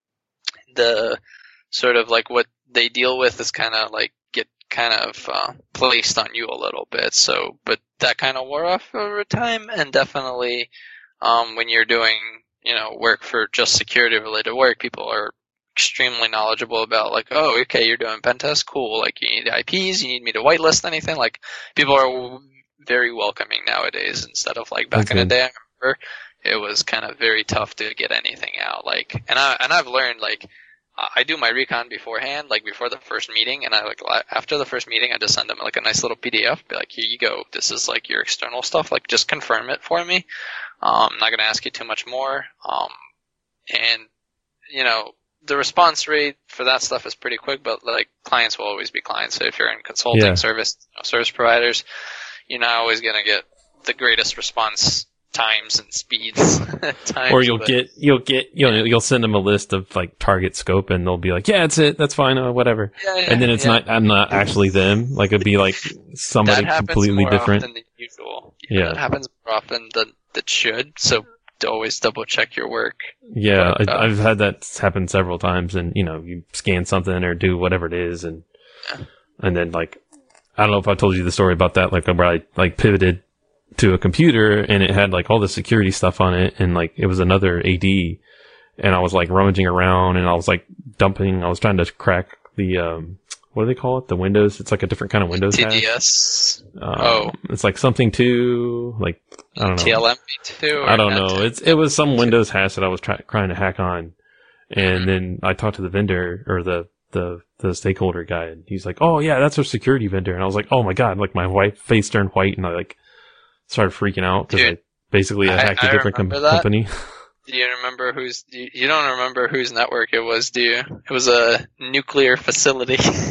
the sort of like what they deal with is kind of like get kind of uh, placed on you a little bit. So, but that kind of wore off over time, and definitely um, when you're doing, you know, work for just security related work, people are extremely knowledgeable about like, oh, okay, you're doing pen tests, cool. Like you need I Ps, you need me to whitelist anything. Like people are very welcoming nowadays instead of like back okay. in the day. I remember it was kind of very tough to get anything out. Like, and I and I've learned like. I do my recon beforehand, like before the first meeting, and I like after the first meeting, I just send them like a nice little P D F, be like, here you go, this is like your external stuff, like just confirm it for me. Um, I'm not going to ask you too much more. Um, and, you know, the response rate for that stuff is pretty quick, but like clients will always be clients. So if you're in consulting yeah. service, you know, service providers, you're not always going to get the greatest response times and speeds times, or you'll but, get you'll get you know you'll send them a list of like target scope and they'll be like, yeah, that's it, that's fine, uh, whatever yeah, yeah, and then it's yeah. not I'm not actually them, like it'd be like somebody completely more different often than usual. Yeah, yeah that happens more often than that should, so to always double check your work. yeah but, uh, I, I've had that happen several times, and you know you scan something or do whatever it is, and yeah. and then like I don't know if I told you the story about that, like where I like pivoted to a computer and it had like all the security stuff on it, and like it was another A D, and I was like rummaging around and I was like dumping, I was trying to crack the um what do they call it, the Windows, it's like a different kind of Windows T D S hash. Um, oh it's like something two, like I don't know, T L M two I don't know, it's it was some Windows hash that I was try- trying to hack on, and mm-hmm. then I talked to the vendor or the the the stakeholder guy, and he's like, oh yeah, that's our security vendor, and I was like, oh my god, like my white face turned white, and I like started freaking out because I basically I hacked I, a different com- that. company. Do you remember whose? You, you don't remember whose network it was, do you? It was a nuclear facility.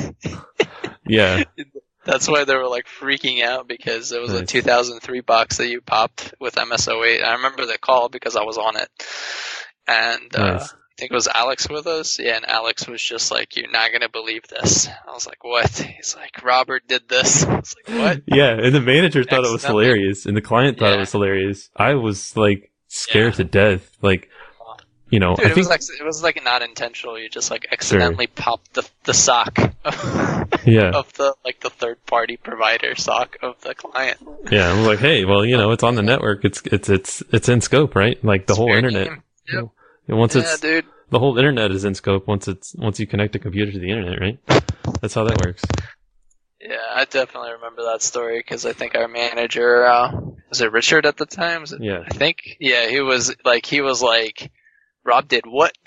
Yeah. That's why they were like freaking out, because it was nice. a two thousand three box that you popped with M S O eight. I remember the call because I was on it, and uh, nice. I think it was Alex with us. Yeah, and Alex was just like, "You're not gonna believe this." I was like, "What?" He's like, "Robert did this." I was like, "What?" Yeah, and the manager thought it was hilarious, and the client thought yeah. it was hilarious. I was like scared yeah. to death. Like, you know, Dude, I it think was like it was like not intentional. You just like accidentally sure. popped the the sock. yeah. Of the like the third party provider sock of the client. Yeah, I was like, hey, well, you know, it's on the network. It's it's it's it's in scope, right? Like the it's whole internet. Yep. And once yeah, it's dude. the whole internet is in scope once it's once you connect a computer to the internet, right? That's how that works. Yeah, I definitely remember that story because I think our manager uh, was it Richard at the time? Was it, Yeah, I think yeah, he was like he was like, Rob did what?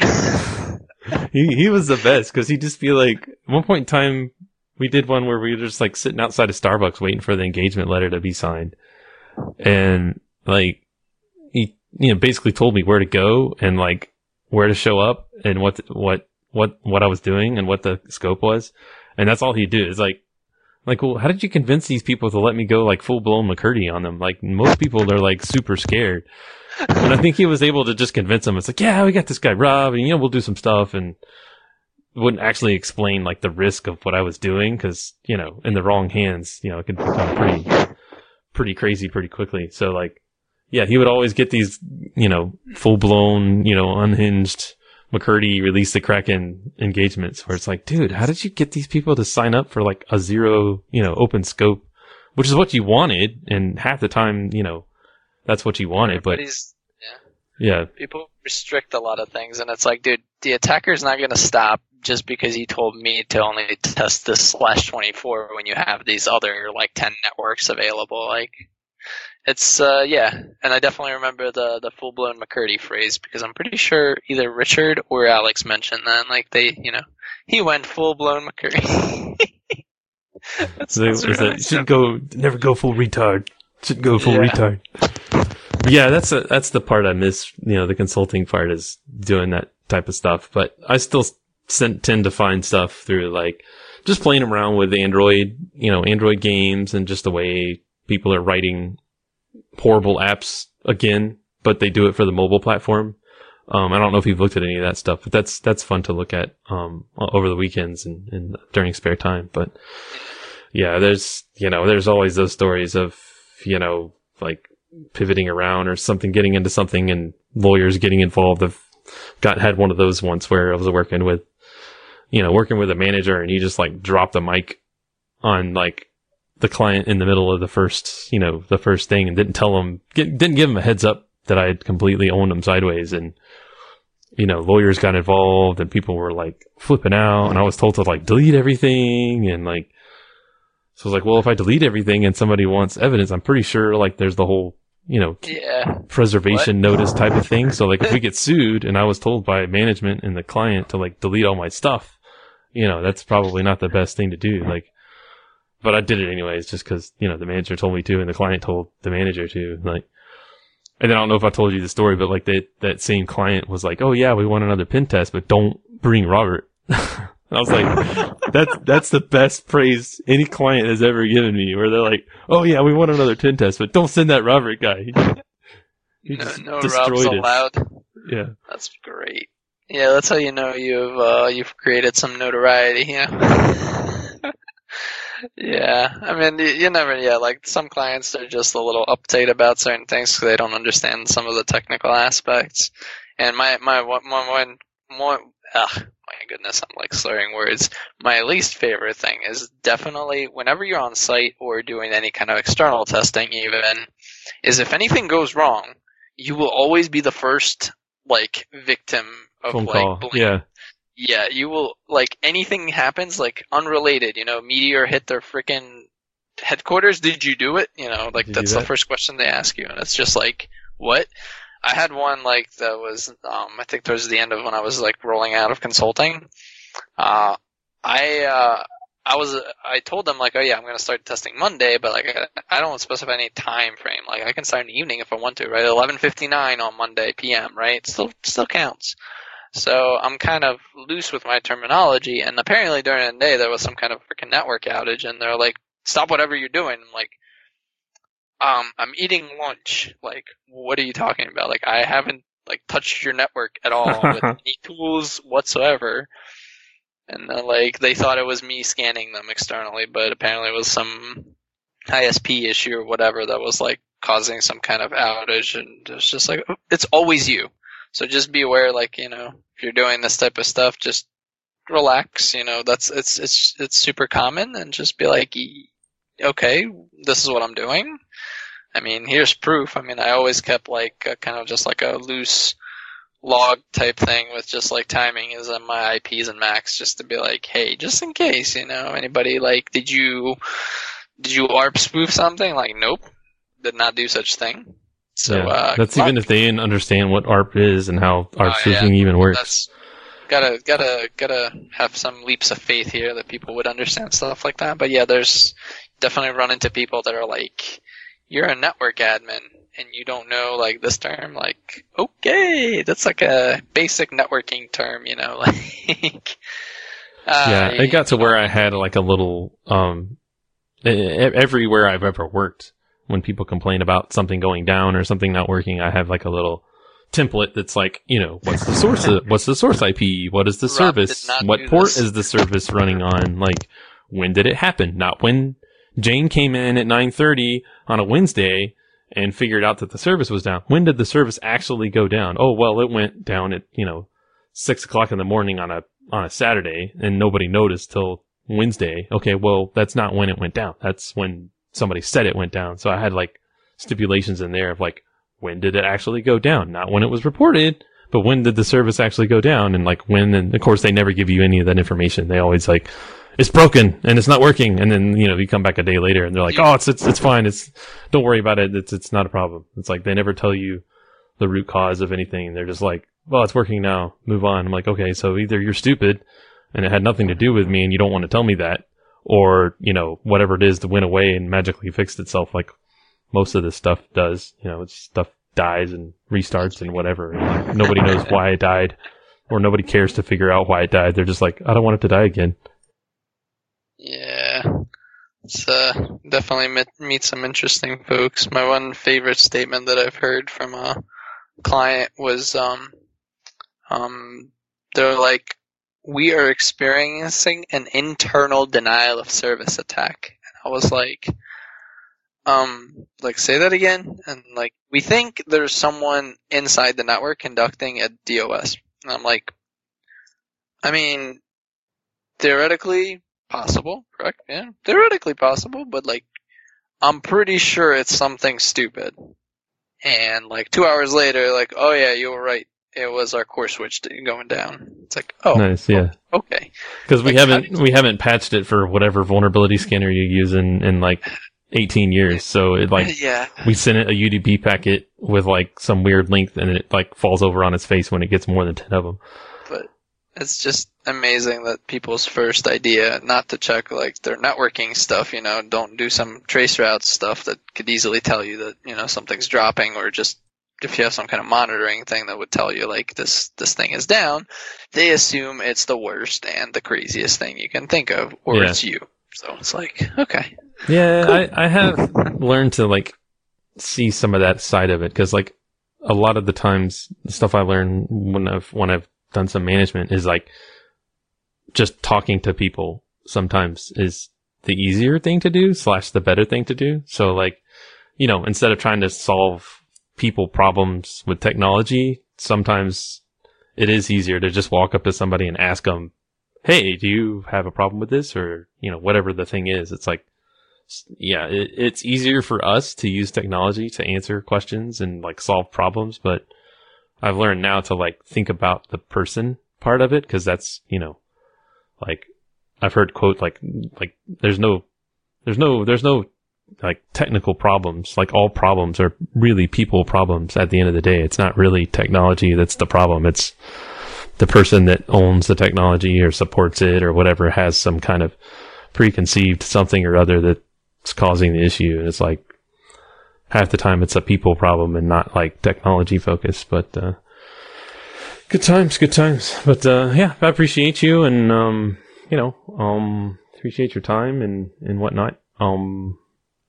he he was the best because he'd just be like, at one point in time, we did one where we were just like sitting outside of Starbucks waiting for the engagement letter to be signed, and like he you know basically told me where to go and like where to show up and what what what what I was doing and what the scope was, and that's all he'd do. It's like like well, how did you convince these people to let me go like full blown McCurdy on them? Like most people, they're like super scared. And I think he was able to just convince them. It's like, yeah, we got this guy Rob, and you know we'll do some stuff, and wouldn't actually explain like the risk of what I was doing because you know in the wrong hands, you know it could become pretty pretty crazy pretty quickly. So like, yeah, he would always get these you know full blown you know unhinged McCurdy release the Kraken engagements where it's like, dude, how did you get these people to sign up for like a zero you know open scope, which is what you wanted, and half the time you know. That's what you wanted, but yeah. yeah, people restrict a lot of things, and it's like, dude, the attacker's not going to stop just because he told me to only test this slash twenty-four when you have these other like ten networks available. Like, It's uh yeah, and I definitely remember the the full blown McCurdy phrase because I'm pretty sure either Richard or Alex mentioned that. Like they, you know, he went full blown McCurdy. That's so was really that, shouldn't go, never go full retard. Shouldn't go full yeah. retard. But yeah, that's a, that's the part I miss. You know, the consulting part is doing that type of stuff. But I still tend to find stuff through like just playing around with Android, you know, Android games and just the way people are writing horrible apps again, but they do it for the mobile platform. Um, I don't know if you've looked at any of that stuff, but that's that's fun to look at um, over the weekends and, and during spare time. But yeah, there's you know there's always those stories of you know like pivoting around or something, getting into something, and lawyers getting involved. I've got had one of those once where I was working with you know working with a manager, and he just like dropped the mic on like the client in the middle of the first, you know, the first thing and didn't tell him, get, didn't give him a heads up that I had completely owned him sideways. And, you know, lawyers got involved and people were like flipping out and I was told to like delete everything. And like, so I was like, well, if I delete everything and somebody wants evidence, I'm pretty sure like there's the whole, you know, yeah. preservation what? notice type of thing. So like if we get sued and I was told by management and the client to like delete all my stuff, you know, that's probably not the best thing to do. Like, but I did it anyways, just because, you know, the manager told me to and the client told the manager to. Like, and then I don't know if I told you the story, but like that, that same client was like, oh yeah, we want another pen test, but don't bring Robert. I was like, that's, that's the best praise any client has ever given me, where they're like, oh yeah, we want another pen test, but don't send that Robert guy. He, he no, just no destroyed Rob's it. allowed. Yeah. That's great. Yeah, that's how you know you've, uh, you've created some notoriety, you know? Yeah, I mean, you, you never, yeah, like some clients are just a little uptight about certain things because they don't understand some of the technical aspects. And my, my, one, one, one, ugh, my goodness, I'm like slurring words. My least favorite thing is definitely whenever you're on site or doing any kind of external testing even, is if anything goes wrong, you will always be the first, like, victim of, phone like, call. blame. Yeah. Yeah, you will, like, anything happens, like, unrelated, you know, meteor hit their freaking headquarters, did you do it? You know, like, Did that's that? the first question they ask you, and it's just like, what? I had one, like, that was, um, I think towards the end of when I was, like, rolling out of consulting, uh, I, uh, I was, I told them, like, oh yeah, I'm gonna start testing Monday, but, like, I, I don't specify any time frame, like, I can start in the evening if I want to, right? eleven fifty-nine on Monday P M, right? Still, still counts. So I'm kind of loose with my terminology, and apparently during the day there was some kind of freaking network outage, and they're like, stop whatever you're doing. I'm like, um, I'm eating lunch. Like, what are you talking about? Like, I haven't, like, touched your network at all with any tools whatsoever. And they're like, they thought it was me scanning them externally, but apparently it was some I S P issue or whatever that was, like, causing some kind of outage, and it's just like, it's always you. So just be aware, like, you know, if you're doing this type of stuff, just relax, you know, that's, it's, it's, it's super common, and just be like, okay, this is what I'm doing. I mean, here's proof. I mean, I always kept like a, kind of just like a loose log type thing with just like timing is on my I Ps and Macs, just to be like, hey, just in case, you know, anybody like, did you, did you A R P spoof something? Like, nope, did not do such thing. So yeah, uh, that's even if they didn't understand what A R P is and how A R P oh, spoofing yeah. even works. That's, gotta gotta gotta have some leaps of faith here that people would understand stuff like that. But yeah, there's definitely run into people that are like, you're a network admin and you don't know like this term. Like, okay, that's like a basic networking term, you know. Like, uh, yeah, it got to where I had like a little um, everywhere I've ever worked. When people complain about something going down or something not working, I have like a little template that's like, you know, what's the source of, what's the source I P? What is the Rob service? What port this. is the service running on? Like, when did it happen? Not when Jane came in at nine thirty on a Wednesday and figured out that the service was down. When did the service actually go down? Oh, well, it went down at, you know, six o'clock in the morning on a, on a Saturday and nobody noticed till Wednesday. Okay, well, that's not when it went down. That's when somebody said it went down. So I had like stipulations in there of like, when did it actually go down? Not when it was reported, but when did the service actually go down? And like when, and of course they never give you any of that information. They always like, it's broken and it's not working. And then, you know, you come back a day later and they're like, oh, it's, it's, it's fine. It's, don't worry about it. It's, it's not a problem. It's like, they never tell you the root cause of anything. They're just like, well, it's working now. Move on. I'm like, okay, so either you're stupid and it had nothing to do with me and you don't want to tell me that, or, you know, whatever it is that went away and magically fixed itself like most of this stuff does. You know, it's stuff dies and restarts and whatever. And like, nobody knows why it died, or nobody cares to figure out why it died. They're just like, I don't want it to die again. Yeah. It's uh, definitely met, meet some interesting folks. My one favorite statement that I've heard from a client was, um, um, they're like, we are experiencing an internal denial of service attack. And I was like, um, like, say that again? And like, we think there's someone inside the network conducting a D O S. And I'm like, I mean, theoretically possible, correct? Yeah, theoretically possible, but like, I'm pretty sure it's something stupid. And like two hours later, like, oh yeah, you were right. It was our core switch going down. It's like, oh, nice, yeah, oh, okay. Because we like, haven't we haven't patched it for whatever vulnerability scanner you use in, in like eighteen years. So it like, yeah, we sent it a U D P packet with like some weird link, and it like falls over on its face when it gets more than ten of them. But it's just amazing that people's first idea, not to check like their networking stuff, you know, don't do some trace route stuff that could easily tell you that, you know, something's dropping, or just if you have some kind of monitoring thing that would tell you like this this thing is down, they assume it's the worst and the craziest thing you can think of, or yeah. it's you. So it's like, okay. Yeah, cool. I, I have learned to like see some of that side of it, because like a lot of the times the stuff I learn when I've when I've done some management is like just talking to people sometimes is the easier thing to do slash the better thing to do. So like, you know, instead of trying to solve people problems with technology, sometimes it is easier to just walk up to somebody and ask them, hey, do you have a problem with this? Or, you know, whatever the thing is. It's like, yeah, it, it's easier for us to use technology to answer questions and like solve problems. But I've learned now to like think about the person part of it, because that's, you know, like I've heard quote like, like there's no, there's no, there's no like technical problems. Like all problems are really people problems at the end of the day. It's not really technology that's the problem. It's the person that owns the technology or supports it or whatever has some kind of preconceived something or other that's causing the issue. And it's like half the time it's a people problem and not like technology focused. But uh good times, good times. But uh yeah, I appreciate you, and um you know, um appreciate your time and and whatnot. Um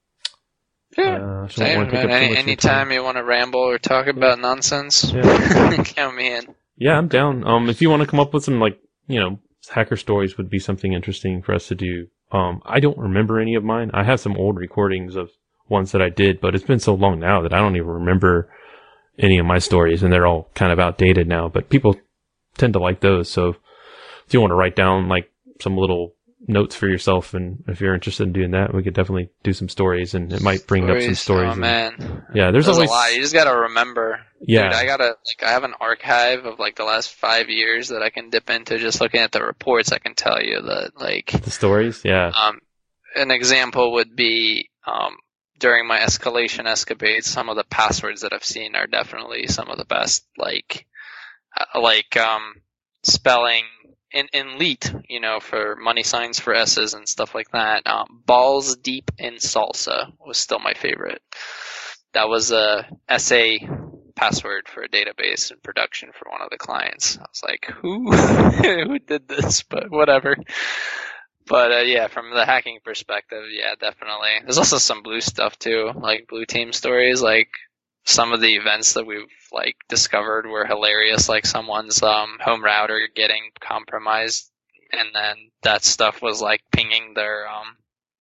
Yeah, uh, so same, man. Any anytime you want to ramble or talk about nonsense, yeah. Count me in. Yeah, I'm down. Um, if you want to come up with some like, you know, hacker stories would be something interesting for us to do. Um, I don't remember any of mine. I have some old recordings of ones that I did, but it's been so long now that I don't even remember any of my stories, and they're all kind of outdated now. But people tend to like those. So if you want to write down like some little notes for yourself, and if you're interested in doing that, we could definitely do some stories, and it might bring stories, up some stories. Oh and, man, yeah, there's, there's always a lot. You just gotta remember. Yeah, Dude, I gotta like I have an archive of like the last five years that I can dip into. Just looking at the reports, I can tell you that like the stories. Yeah. Um, an example would be um during my escalation escapades, some of the passwords that I've seen are definitely some of the best. Like, uh, like um spelling. In, in Leet, you know, for money signs for S's and stuff like that. Um, balls deep in salsa was still my favorite. That was a S A password for a database in production for one of the clients. I was like, who, who did this? But whatever. But uh, yeah, from the hacking perspective, yeah, definitely. There's also some blue stuff too, like blue team stories. Like some of the events that we've like discovered were hilarious, like someone's um home router getting compromised, and then that stuff was like pinging their um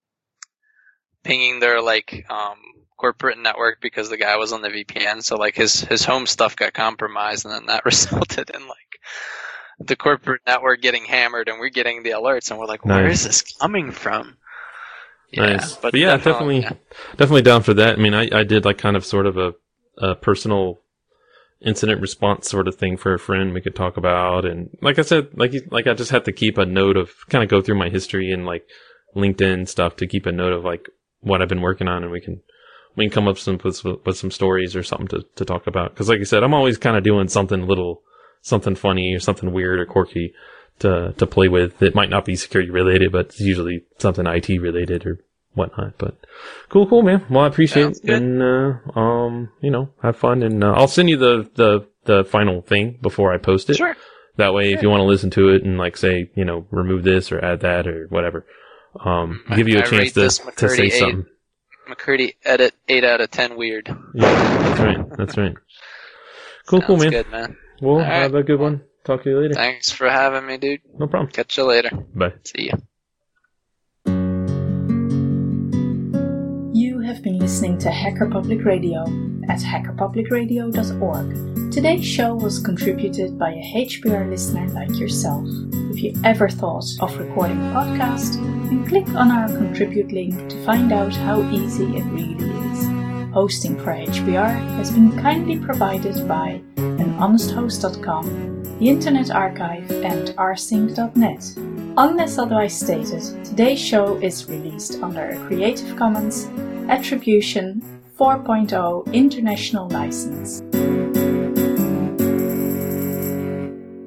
pinging their like um corporate network because the guy was on the V P N, so like his his home stuff got compromised, and then that resulted in like the corporate network getting hammered, and we're getting the alerts, and we're like, where nice. is this coming from? Yeah, nice. But, but yeah, definitely, definitely, yeah. definitely down for that. I mean, I, I did like kind of sort of a, a personal incident response sort of thing for a friend we could talk about. And like I said, like like I just have to keep a note of, kind of go through my history and like LinkedIn stuff to keep a note of like what I've been working on, and we can we can come up some with, with some stories or something to, to talk about. Because like I said, I'm always kind of doing something little, something funny or something weird or quirky to to play with. It might not be security related, but it's usually something I T related or whatnot. But cool, cool, man. Well, I appreciate it, and uh, um, you know, have fun, and uh, I'll send you the, the the final thing before I post it. Sure. That way, sure. if you want to listen to it and like say, you know, remove this or add that or whatever, um, I, give you a I chance to to say eight, something. McCurdy edit eight out of ten weird. Yeah, that's right. That's right. Cool, Sounds cool, man. Good, man. Well, All have right. a good one. Talk to you later. Thanks for having me, dude. No problem. Catch you later. Bye. See ya. You have been listening to Hacker Public Radio at hacker public radio dot org. Today's show was contributed by a H P R listener like yourself. If you ever thought of recording a podcast, then click on our contribute link to find out how easy it really is. Hosting for H P R has been kindly provided by an honest host dot com, the Internet Archive, and r sync dot net. Unless otherwise stated, today's show is released under a Creative Commons Attribution four point oh International License.